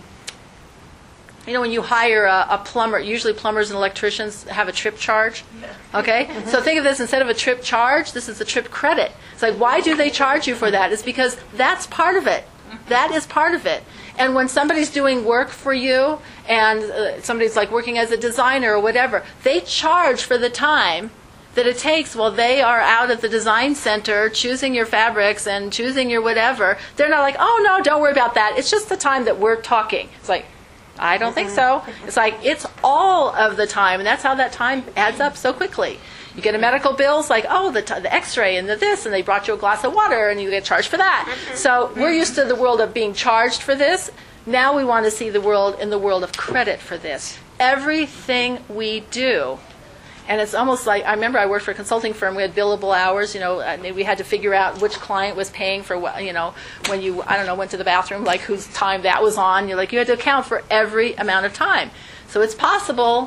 you know, when you hire a, a plumber, usually plumbers and electricians have a trip charge. Okay? So think of this, instead of a trip charge, this is a trip credit. It's like, why do they charge you for that? It's because that's part of it. That is part of it. And when somebody's doing work for you, and uh, somebody's like working as a designer or whatever, they charge for the time that it takes while they are out at the design center choosing your fabrics and choosing your whatever. They're not like, oh no, don't worry about that. It's just the time that we're talking. It's like, I don't think so. It's like, it's all of the time, and that's how that time adds up so quickly. You get a medical bill, it's like, oh, the, t- the x-ray and the this, and they brought you a glass of water, and you get charged for that. So we're used to the world of being charged for this. Now we want to see the world in the world of credit for this. Everything we do, and it's almost like, I remember I worked for a consulting firm, we had billable hours, you know, and we had to figure out which client was paying for what, you know, when you, I don't know, went to the bathroom, like whose time that was on. You're like, you had to account for every amount of time. So it's possible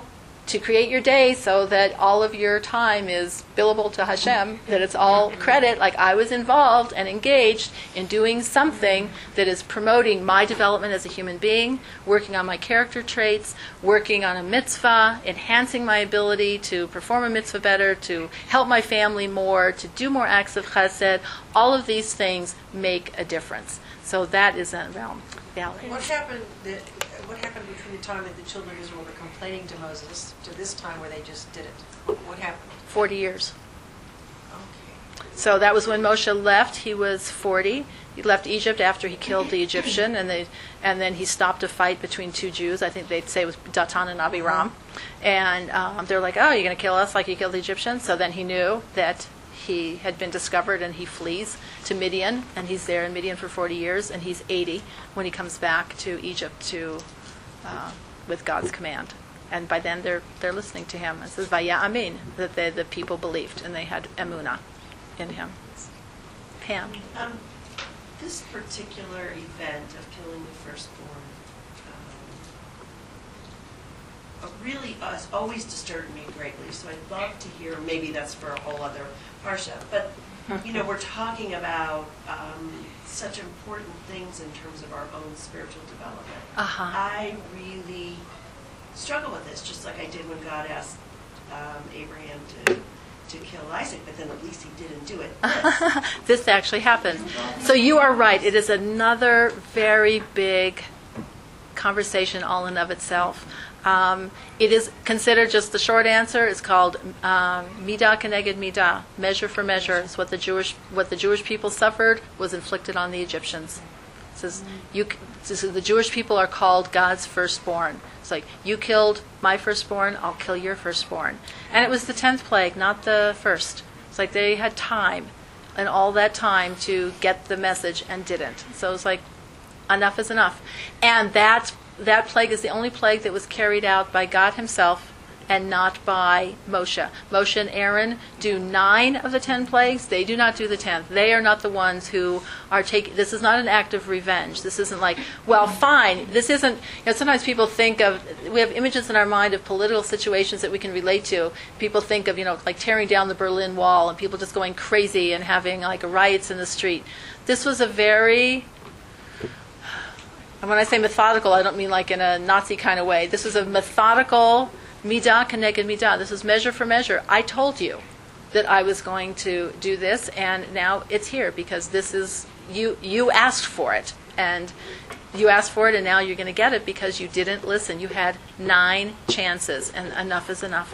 to create your day so that all of your time is billable to Hashem, that it's all credit, like I was involved and engaged in doing something that is promoting my development as a human being, working on my character traits, working on a mitzvah, enhancing my ability to perform a mitzvah better, to help my family more, to do more acts of chesed. All of these things make a difference. So that is a realm. Valerie. What happened? The, what happened between the time that the children of Israel were complaining to Moses to this time where they just did it? What happened? forty years. Okay. So that was when Moshe left. He was forty. He left Egypt after he killed the Egyptian, and they, and then he stopped a fight between two Jews. I think they'd say it was Datan and Abiram. And um, they're like, oh, you're going to kill us like you killed the Egyptians? So then he knew that he had been discovered, and he flees to Midian, and he's there in Midian for forty years, and he's eighty when he comes back to Egypt to uh, with God's command. And by then they're they're listening to him. It says Vaya Amin, that they, the people believed and they had emunah in him. Pam. Um, this particular event of killing the firstborn um, really has always disturbed me greatly. So I'd love to hear. Maybe that's for a whole other parsha, but you know, we're talking about um, such important things in terms of our own spiritual development. Uh-huh. I really struggle with this, just like I did when God asked um, Abraham to to kill Isaac, but then at least he didn't do it. This. This actually happened. So you are right. It is another very big conversation all in of itself. Um, it is considered, just the short answer is called um, midah keneged midah, measure for measure. It's what the Jewish what the Jewish people suffered was inflicted on the Egyptians. It says you. So the Jewish people are called God's firstborn. It's like, you killed my firstborn, I'll kill your firstborn. And it was the tenth plague, not the first. It's like they had time, and all that time to get the message and didn't. So it's like, enough is enough. And that that plague is the only plague that was carried out by God himself and not by Moshe. Moshe and Aaron do nine of the ten plagues. They do not do the tenth. They are not the ones who are taking, this is not an act of revenge. This isn't like, well, fine. This isn't, you know, sometimes people think of, we have images in our mind of political situations that we can relate to. People think of, you know, like tearing down the Berlin Wall and people just going crazy and having like riots in the street. This was a very, and when I say methodical, I don't mean like in a Nazi kind of way. This was a methodical midah keneged midah. This is measure for measure. I told you that I was going to do this, and now it's here because this is, you you asked for it, and you asked for it, and now you're going to get it because you didn't listen. You had nine chances, and enough is enough.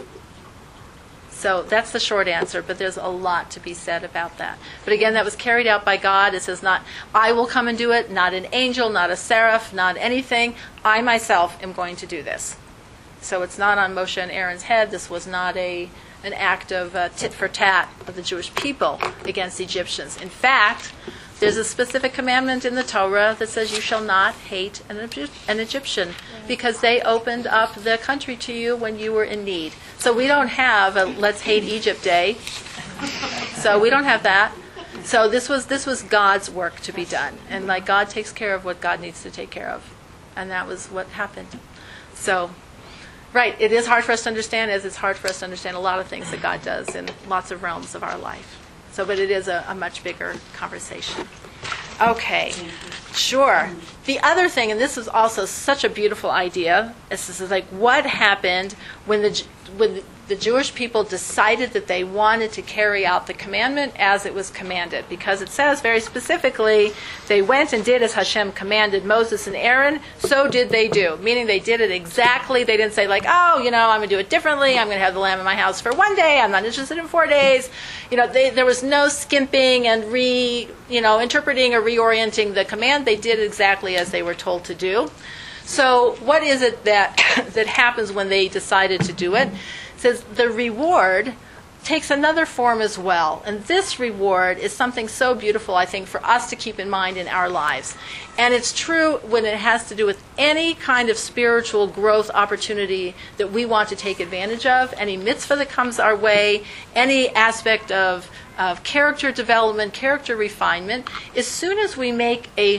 So that's the short answer, but there's a lot to be said about that. But again, that was carried out by God. It says not, I will come and do it, not an angel, not a seraph, not anything. I myself am going to do this. So it's not on Moshe and Aaron's head. This was not a an act of uh, tit for tat of the Jewish people against the Egyptians. In fact, there's a specific commandment in the Torah that says you shall not hate an, Egypt, an Egyptian because they opened up the country to you when you were in need. So we don't have a let's hate Egypt day. So we don't have that. So this was this was God's work to be done. And like God takes care of what God needs to take care of. And that was what happened. So right, it is hard for us to understand, as it's hard for us to understand a lot of things that God does in lots of realms of our life. So, but it is a, a much bigger conversation. Okay, sure. The other thing, and this is also such a beautiful idea, is this is like what happened when the when the Jewish people decided that they wanted to carry out the commandment as it was commanded, because it says very specifically, they went and did as Hashem commanded Moses and Aaron, so did they do. Meaning they did it exactly. They didn't say like, oh, you know, I'm going to do it differently. I'm going to have the lamb in my house for one day. I'm not interested in four days. You know, they, there was no skimping and re, you know, interpreting or reorienting the command. They did exactly as they were told to do. So what is it that that happens when they decided to do it? It says the reward takes another form as well. And this reward is something so beautiful, I think, for us to keep in mind in our lives. And it's true when it has to do with any kind of spiritual growth opportunity that we want to take advantage of, any mitzvah that comes our way, any aspect of, of character development, character refinement. As soon as we make a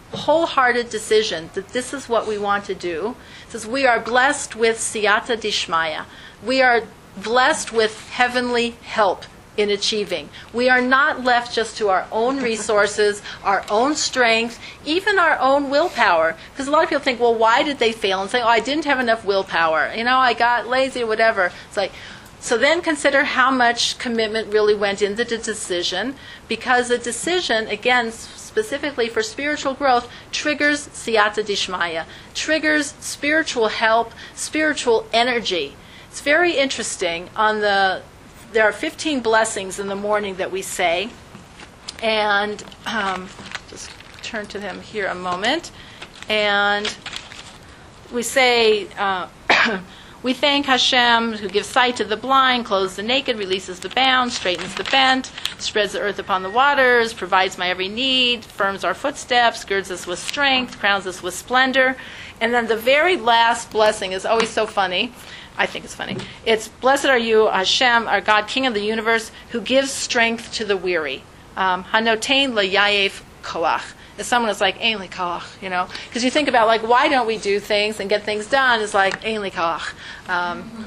wholehearted decision that this is what we want to do. It says we are blessed with siyata dishmaya. We are blessed with heavenly help in achieving. We are not left just to our own resources, our own strength, even our own willpower. Because a lot of people think, well, why did they fail? And say, oh, I didn't have enough willpower. You know, I got lazy or whatever. It's like, so then consider how much commitment really went into the decision, because a decision, again, specifically for spiritual growth, triggers siyata dishmaya, triggers spiritual help, spiritual energy. It's very interesting. On the There are fifteen blessings in the morning that we say, and um, just turn to them here a moment. And we say, uh, we thank Hashem who gives sight to the blind, clothes the naked, releases the bound, straightens the bent, spreads the earth upon the waters, provides my every need, firms our footsteps, girds us with strength, crowns us with splendor. And then the very last blessing is always so funny. I think it's funny. It's, blessed are you, Hashem, our God, King of the universe, who gives strength to the weary. Um, Hanotein layayev koach. As someone is like, ein li koach, you know. Because you think about, like, why don't we do things and get things done? It's like, ein li koach. Um,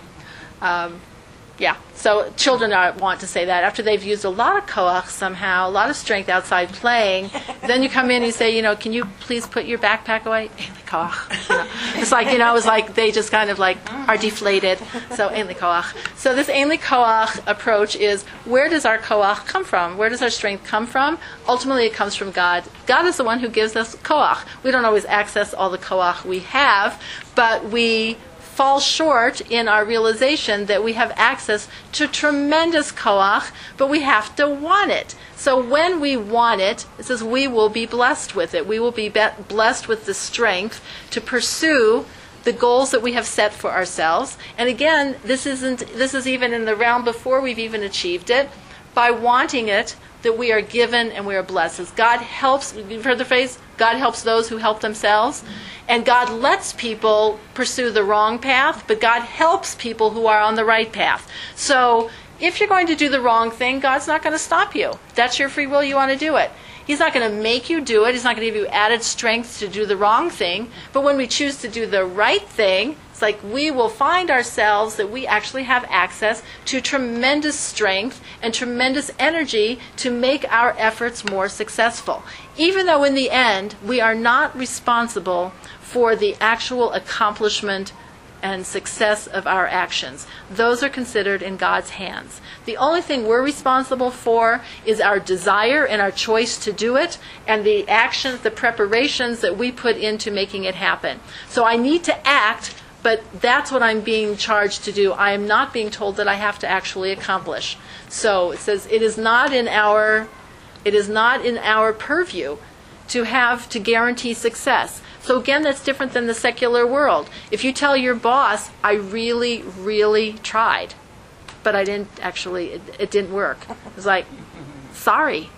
um, yeah, so children are, want to say that. After they've used a lot of koach somehow, a lot of strength outside playing, then you come in and you say, you know, can you please put your backpack away? Ein li koach. You know, it's like, you know, it's like they just kind of like are deflated. So ein li koach. So this ein li koach approach is, where does our koach come from? Where does our strength come from? Ultimately, it comes from God. God is the one who gives us koach. We don't always access all the koach we have, but we fall short in our realization that we have access to tremendous koach, but we have to want it. So when we want it, it says we will be blessed with it. We will be blessed with the strength to pursue the goals that we have set for ourselves. And again, this isn't this is even in the realm before we've even achieved it. By wanting it, that we are given and we are blessed. As God helps, you've heard the phrase, God helps those who help themselves. And God lets people pursue the wrong path, but God helps people who are on the right path. So if you're going to do the wrong thing, God's not going to stop you. That's your free will. You want to do it. He's not going to make you do it. He's not going to give you added strength to do the wrong thing. But when we choose to do the right thing, it's like we will find ourselves that we actually have access to tremendous strength and tremendous energy to make our efforts more successful. Even though in the end, we are not responsible for the actual accomplishment and success of our actions. Those are considered in God's hands. The only thing we're responsible for is our desire and our choice to do it, and the actions, the preparations that we put into making it happen. So I need to act, but that's what I'm being charged to do. I am not being told that I have to actually accomplish. So it says it is not in our it is not in our purview to have to guarantee success. So again, that's different than the secular world. If you tell your boss, I really, really tried, but I didn't actually, it, it didn't work. It's like, sorry.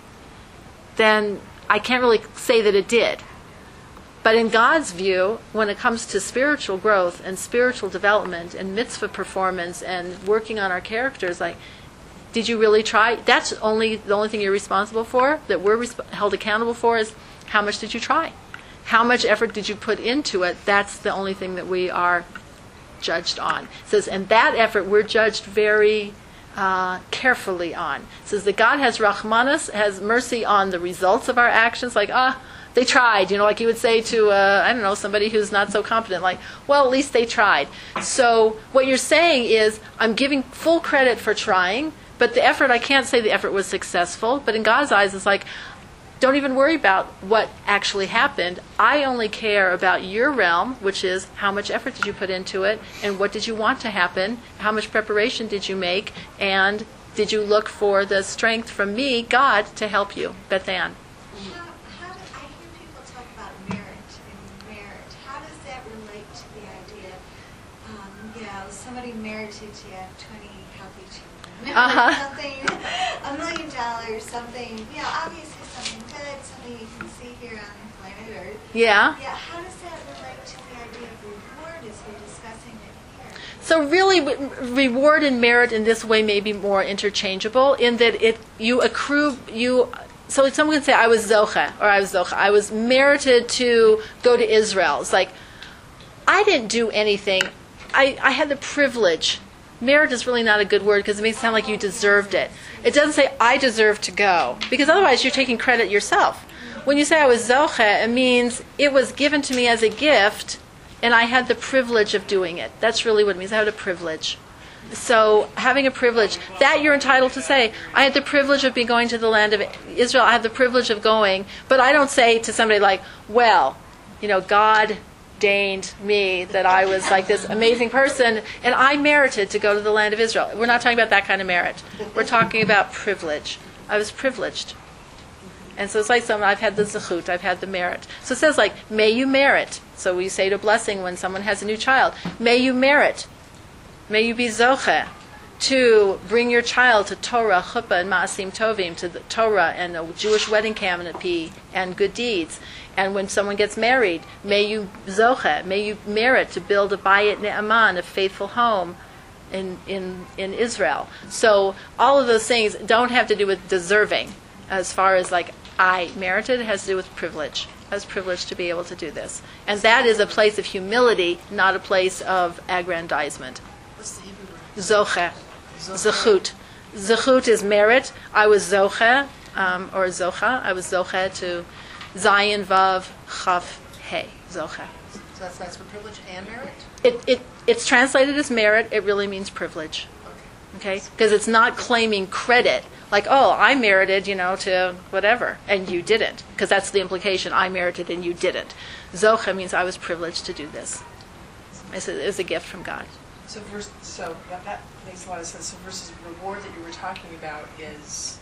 Then I can't really say that it did. But in God's view, when it comes to spiritual growth and spiritual development and mitzvah performance and working on our characters, like, did you really try? That's only the only thing you're responsible for, that we're resp- held accountable for, is how much did you try? How much effort did you put into it? That's the only thing that we are judged on. It says, and that effort we're judged very uh, carefully on. It says that God has Rahmanas, has mercy on the results of our actions, like, ah, they tried, you know, like you would say to, uh, I don't know, somebody who's not so competent, like, well, at least they tried. So what you're saying is, I'm giving full credit for trying, but the effort, I can't say the effort was successful, but in God's eyes, it's like, don't even worry about what actually happened. I only care about your realm, which is how much effort did you put into it, and what did you want to happen, how much preparation did you make, and did you look for the strength from me, God, to help you. Beth Ann. How, how do, I hear people talk about merit and merit. How does that relate to the idea, um, you know, somebody merited to have twenty healthy children, Uh-huh. something, a million dollars, something, you know, obviously something good, something you can see here on planet Earth. Yeah. Yeah, how does that relate to the idea of reward as we're discussing it here? So really, w- reward and merit in this way may be more interchangeable in that it you accrue you so someone can say, I was zocha, or I was zocha. I was merited to go to Israel. It's like, I didn't do anything. I, I had the privilege. Merit is really not a good word because it makes it sound like you deserved it. It doesn't say, I deserve to go, because otherwise you're taking credit yourself. When you say I was zocha, it means it was given to me as a gift, and I had the privilege of doing it. That's really what it means. I had a privilege. So having a privilege, that you're entitled to say, I had the privilege of being going to the land of Israel. I have the privilege of going. But I don't say to somebody like, well, you know, God deigned me that I was like this amazing person, and I merited to go to the land of Israel. We're not talking about that kind of merit. We're talking about privilege. I was privileged. And so it's like someone, I've had the zechut, I've had the merit. So it says like, may you merit. So we say to blessing when someone has a new child, may you merit. May you be zoche to bring your child to Torah, chuppah, and ma'asim tovim, to the Torah and a Jewish wedding canopy and good deeds. And when someone gets married, may you zoche, may you merit to build a bayit ne'aman, a faithful home in, in, in Israel. So all of those things don't have to do with deserving as far as like I merited. It has to do with privilege. I was privileged to be able to do this. And that is a place of humility, not a place of aggrandizement. What's the Hebrew word? Zoche. Zechut. Zechut is merit. I was zoche, um, or zocha. I was zoche to Zayin Vav Chaf He. Zoche. So that's, that's for privilege and merit? It, it, it's translated as merit. It really means privilege. Okay? Because it's not claiming credit. Like, oh, I merited, you know, to whatever, and you didn't. Because that's the implication. I merited and you didn't. Zoche means I was privileged to do this. It's a, it's a gift from God. So, vers- so that, that makes a lot of sense. So versus reward that you were talking about is...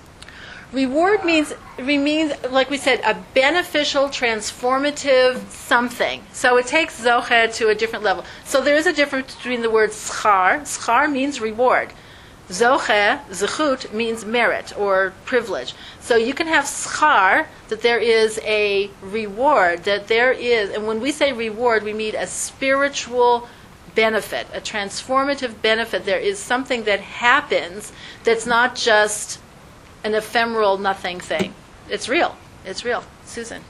Reward means, re- means, like we said, a beneficial, transformative something. So it takes zoche to a different level. So there is a difference between the word schar. Schar means reward. Zoche, zechut, means merit or privilege. So you can have schar, that there is a reward, that there is, and when we say reward, we mean a spiritual benefit, a transformative benefit. There is something that happens that's not just an ephemeral nothing thing. It's real. It's real. Susan.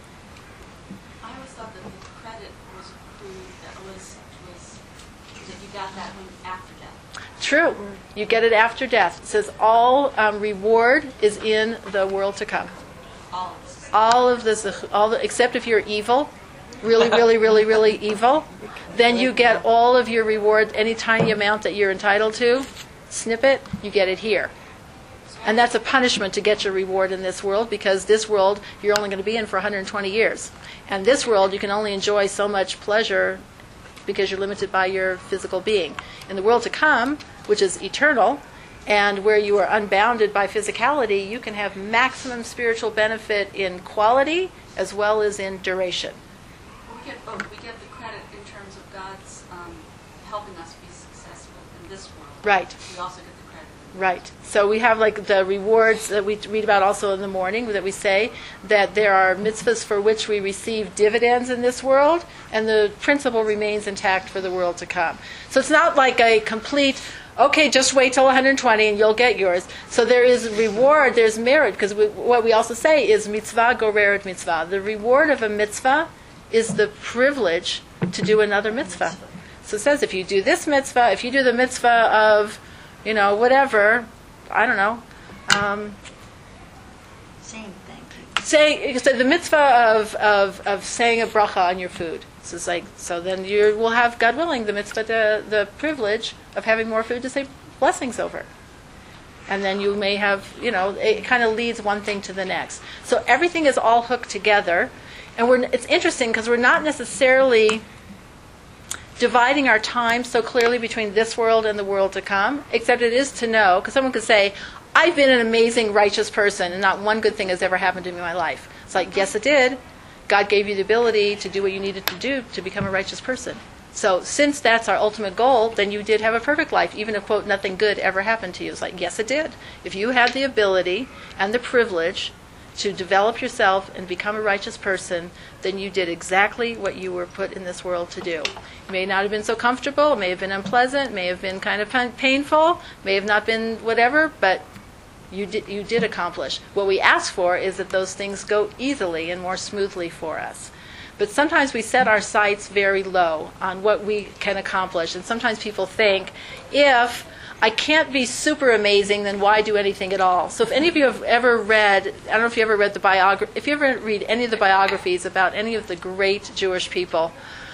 I always thought that the credit was accrued, that was, was that you got that one after death. True. You get it after death. It says all um, reward is in the world to come. All of this. All of this, all the, except if you're evil, really, really, really, really evil, then you get all of your reward, any tiny amount that you're entitled to, snip it, you get it here. And that's a punishment to get your reward in this world, because this world you're only going to be in for one hundred twenty years. And this world you can only enjoy so much pleasure because you're limited by your physical being. In the world to come, which is eternal, and where you are unbounded by physicality, you can have maximum spiritual benefit in quality as well as in duration. We get both. We get the credit in terms of God's um, helping us be successful in this world. Right. We also get the credit. Right. So we have like the rewards that we read about also in the morning, that we say that there are mitzvahs for which we receive dividends in this world, and the principle remains intact for the world to come. So it's not like a complete, okay, just wait till one hundred twenty and you'll get yours. So there is reward, there's merit, because we, what we also say is mitzvah goreret mitzvah. The reward of a mitzvah is the privilege to do another mitzvah. So it says if you do this mitzvah, if you do the mitzvah of, you know, whatever, I don't know. Um, Saying thank you. say so the mitzvah of, of, of saying a bracha on your food. So it's like, so then you will have, God willing, the mitzvah, to, the privilege of having more food to say blessings over. And then you may have, you know, it kind of leads one thing to the next. So everything is all hooked together. And we're, it's interesting because we're not necessarily dividing our time so clearly between this world and the world to come, except it is to know, because someone could say, I've been an amazing, righteous person, and not one good thing has ever happened to me in my life. It's like, yes, it did. God gave you the ability to do what you needed to do to become a righteous person. So since that's our ultimate goal, then you did have a perfect life, even if, quote, nothing good ever happened to you. It's like, yes, it did. If you had the ability and the privilege to develop yourself and become a righteous person, then you did exactly what you were put in this world to do. It may not have been so comfortable, it may have been unpleasant, may have been kind of painful, may have not been whatever, but You did, you did accomplish. What we ask for is that those things go easily and more smoothly for us. But sometimes we set our sights very low on what we can accomplish. And sometimes people think, if I can't be super amazing, then why do anything at all? So if any of you have ever read, I don't know if you ever read the biography, if you ever read any of the biographies about any of the great Jewish people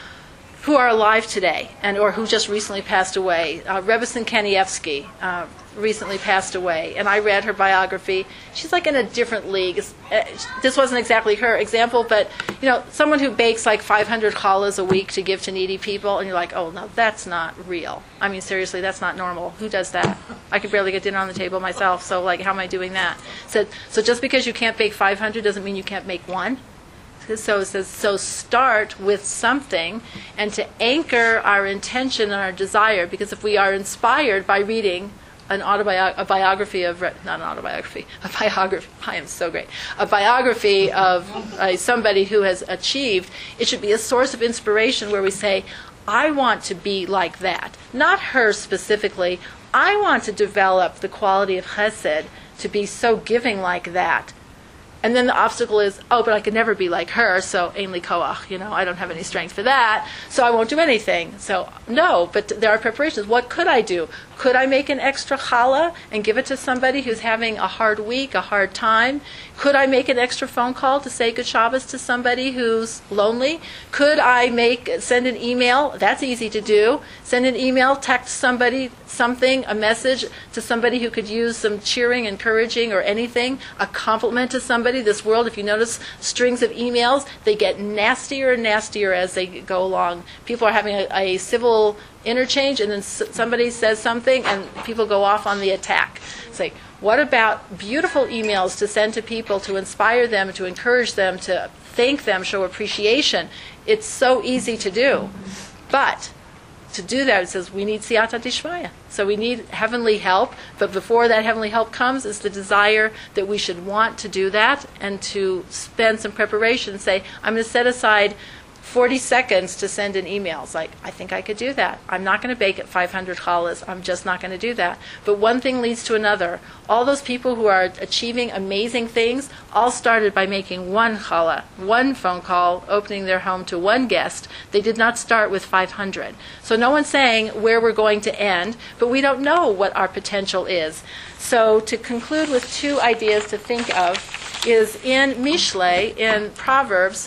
who are alive today and or who just recently passed away, uh, Rebbetzin Kanievsky uh, recently passed away, and I read her biography. She's like in a different league. Uh, this wasn't exactly her example, but you know, someone who bakes like five hundred challahs a week to give to needy people, and you're like, oh no, that's not real. I mean, seriously, that's not normal. Who does that? I could barely get dinner on the table myself, so like, how am I doing that? So, so just because you can't bake five hundred doesn't mean you can't make one. So it says, so start with something, and to anchor our intention and our desire, because if we are inspired by reading an autobiog- a biography of, not an autobiography, a biography, I am so great, a biography of uh, somebody who has achieved, it should be a source of inspiration where we say, I want to be like that. Not her specifically. I want to develop the quality of chesed to be so giving like that. And then the obstacle is, oh, but I could never be like her, so ein li koach, you know, I don't have any strength for that, so I won't do anything. So, no, but there are preparations. What could I do? Could I make an extra challah and give it to somebody who's having a hard week, a hard time? Could I make an extra phone call to say good Shabbos to somebody who's lonely? Could I make send an email? That's easy to do. Send an email, text somebody something, a message to somebody who could use some cheering, encouraging, or anything, a compliment to somebody. This world, if you notice strings of emails, they get nastier and nastier as they go along. People are having a, a civil interchange, and then s- somebody says something, and people go off on the attack. It's like, what about beautiful emails to send to people to inspire them, to encourage them, to thank them, show appreciation? It's so easy to do. But to do that, it says we need siyata dishmaya. So we need heavenly help, but before that heavenly help comes is the desire that we should want to do that and to spend some preparation and say, I'm going to set aside forty seconds to send an email. It's like, I think I could do that. I'm not going to bake at five hundred challahs. I'm just not going to do that. But one thing leads to another. All those people who are achieving amazing things all started by making one challah, one phone call, opening their home to one guest. They did not start with five hundred. So no one's saying where we're going to end, but we don't know what our potential is. So to conclude with two ideas to think of is in Mishle, in Proverbs,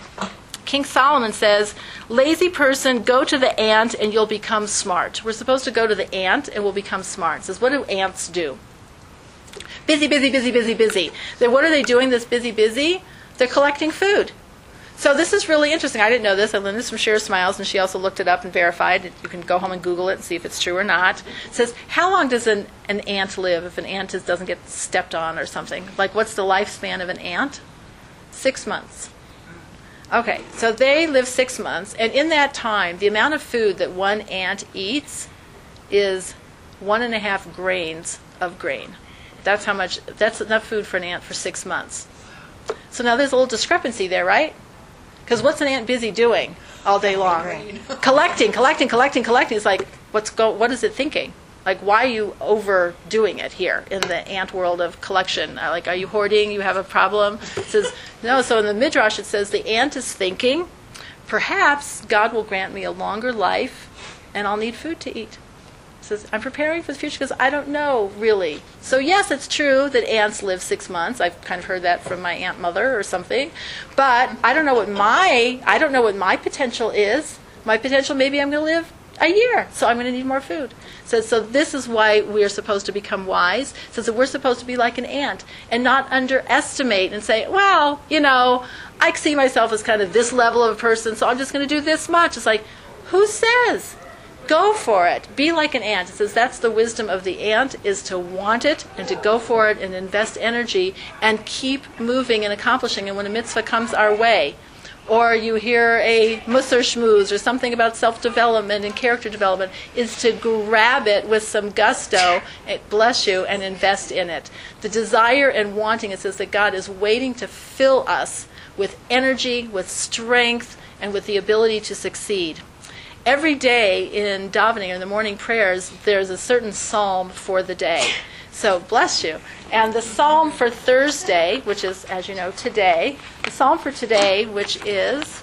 King Solomon says, lazy person, go to the ant and you'll become smart. We're supposed to go to the ant and we'll become smart. It says, what do ants do? Busy, busy, busy, busy, busy. Then what are they doing that's busy, busy? They're collecting food. So this is really interesting. I didn't know this. I learned this from Shira Smiles, and she also looked it up and verified. You can go home and Google it and see if it's true or not. It says, how long does an, an ant live if an ant is, doesn't get stepped on or something? Like, what's the lifespan of an ant? Six months. Okay, so they live six months, and in that time, the amount of food that one ant eats is one and a half grains of grain. That's how much, that's enough food for an ant for six months. So now there's a little discrepancy there, right? Because what's an ant busy doing all day long? collecting, collecting, collecting, collecting. It's like, what's go, what is it thinking? Like, why are you overdoing it here in the ant world of collection? Uh, Like, are you hoarding? You have a problem? It says, no. So in the Midrash, it says the ant is thinking, perhaps God will grant me a longer life and I'll need food to eat. It says, I'm preparing for the future because I don't know, really. So yes, it's true that ants live six months. I've kind of heard that from my aunt mother or something. But I don't know what my, I don't know what my potential is. My potential, maybe I'm going to live a year, so I'm going to need more food. So, so this is why we're supposed to become wise. So, so we're supposed to be like an ant and not underestimate and say, well, you know, I see myself as kind of this level of a person, so I'm just going to do this much. It's like, who says? Go for it. Be like an ant. It says that's the wisdom of the ant, is to want it and to go for it and invest energy and keep moving and accomplishing. And when a mitzvah comes our way, or you hear a musar shmooze or something about self-development and character development, is to grab it with some gusto, bless you, and invest in it. The desire and wanting, it says that God is waiting to fill us with energy, with strength, and with the ability to succeed. Every day in davening, in the morning prayers, there's a certain psalm for the day. So bless you. And the psalm for Thursday, which is, as you know, today, the psalm for today, which is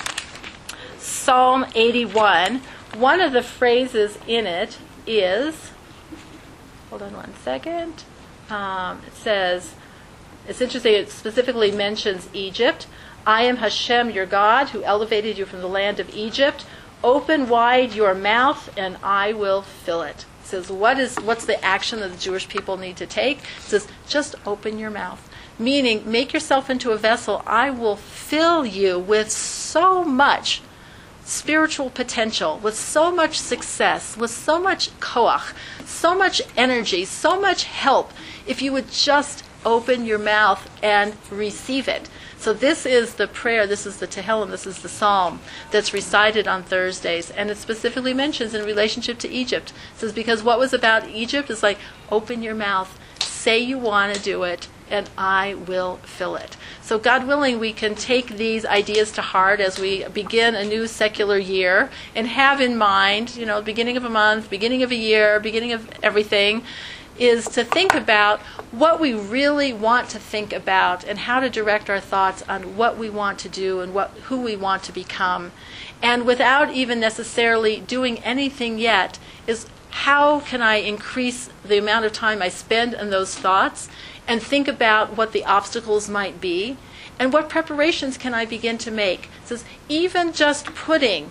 Psalm eighty-one, one of the phrases in it is, hold on one second, um, it says, it's interesting, it specifically mentions Egypt. I am Hashem, your God, who elevated you from the land of Egypt. Open wide your mouth, and I will fill it. It says, what is, what's the action that the Jewish people need to take? It says, just open your mouth. Meaning, make yourself into a vessel. I will fill you with so much spiritual potential, with so much success, with so much koach, so much energy, so much help, if you would just open your mouth and receive it. So this is the prayer, this is the Tehillim, this is the psalm that's recited on Thursdays, and it specifically mentions in relationship to Egypt. It says, because what was about Egypt is like, open your mouth, say you want to do it, and I will fill it. So God willing, we can take these ideas to heart as we begin a new secular year and have in mind, you know, beginning of a month, beginning of a year, beginning of everything, is to think about what we really want to think about and how to direct our thoughts on what we want to do and what who we want to become. And without even necessarily doing anything yet, is how can I increase the amount of time I spend on those thoughts and think about what the obstacles might be and what preparations can I begin to make. It says, even just putting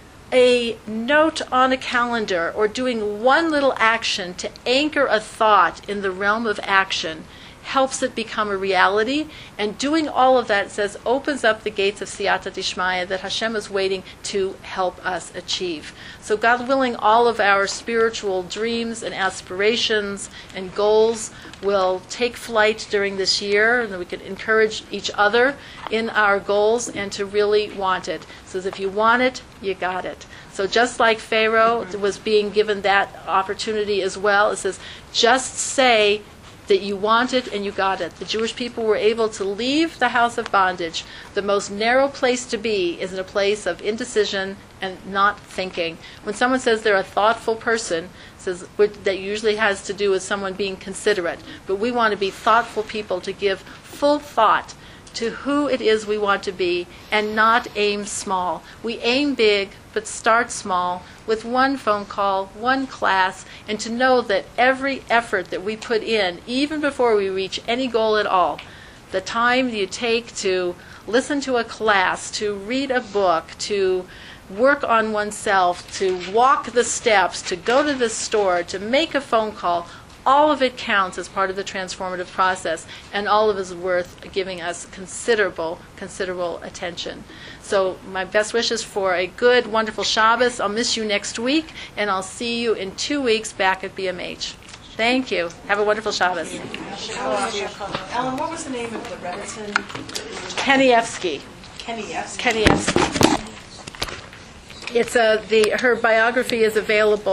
a note on a calendar or doing one little action to anchor a thought in the realm of action helps it become a reality. And doing all of that, it says, opens up the gates of Siyata Dishmaya that Hashem is waiting to help us achieve. So God willing, all of our spiritual dreams and aspirations and goals will take flight during this year, and that we can encourage each other in our goals and to really want it. It says, if you want it, you got it. So just like Pharaoh was being given that opportunity as well, it says, just say that you want it and you got it. The Jewish people were able to leave the house of bondage. The most narrow place to be is in a place of indecision and not thinking. When someone says they're a thoughtful person, says that usually has to do with someone being considerate. But we want to be thoughtful people to give full thought to who it is we want to be and not aim small. We aim big, but start small with one phone call, one class, and to know that every effort that we put in, even before we reach any goal at all, the time you take to listen to a class, to read a book, to work on oneself, to walk the steps, to go to the store, to make a phone call, all of it counts as part of the transformative process, and all of it is worth giving us considerable, considerable attention. So my best wishes for a good, wonderful Shabbos. I'll miss you next week, and I'll see you in two weeks back at B M H. Thank you. Have a wonderful Shabbos. Alan, what was the name of the Rebbitzin? Kanievsky. Kanievsky. Kanievsky. It's a, the, her biography is available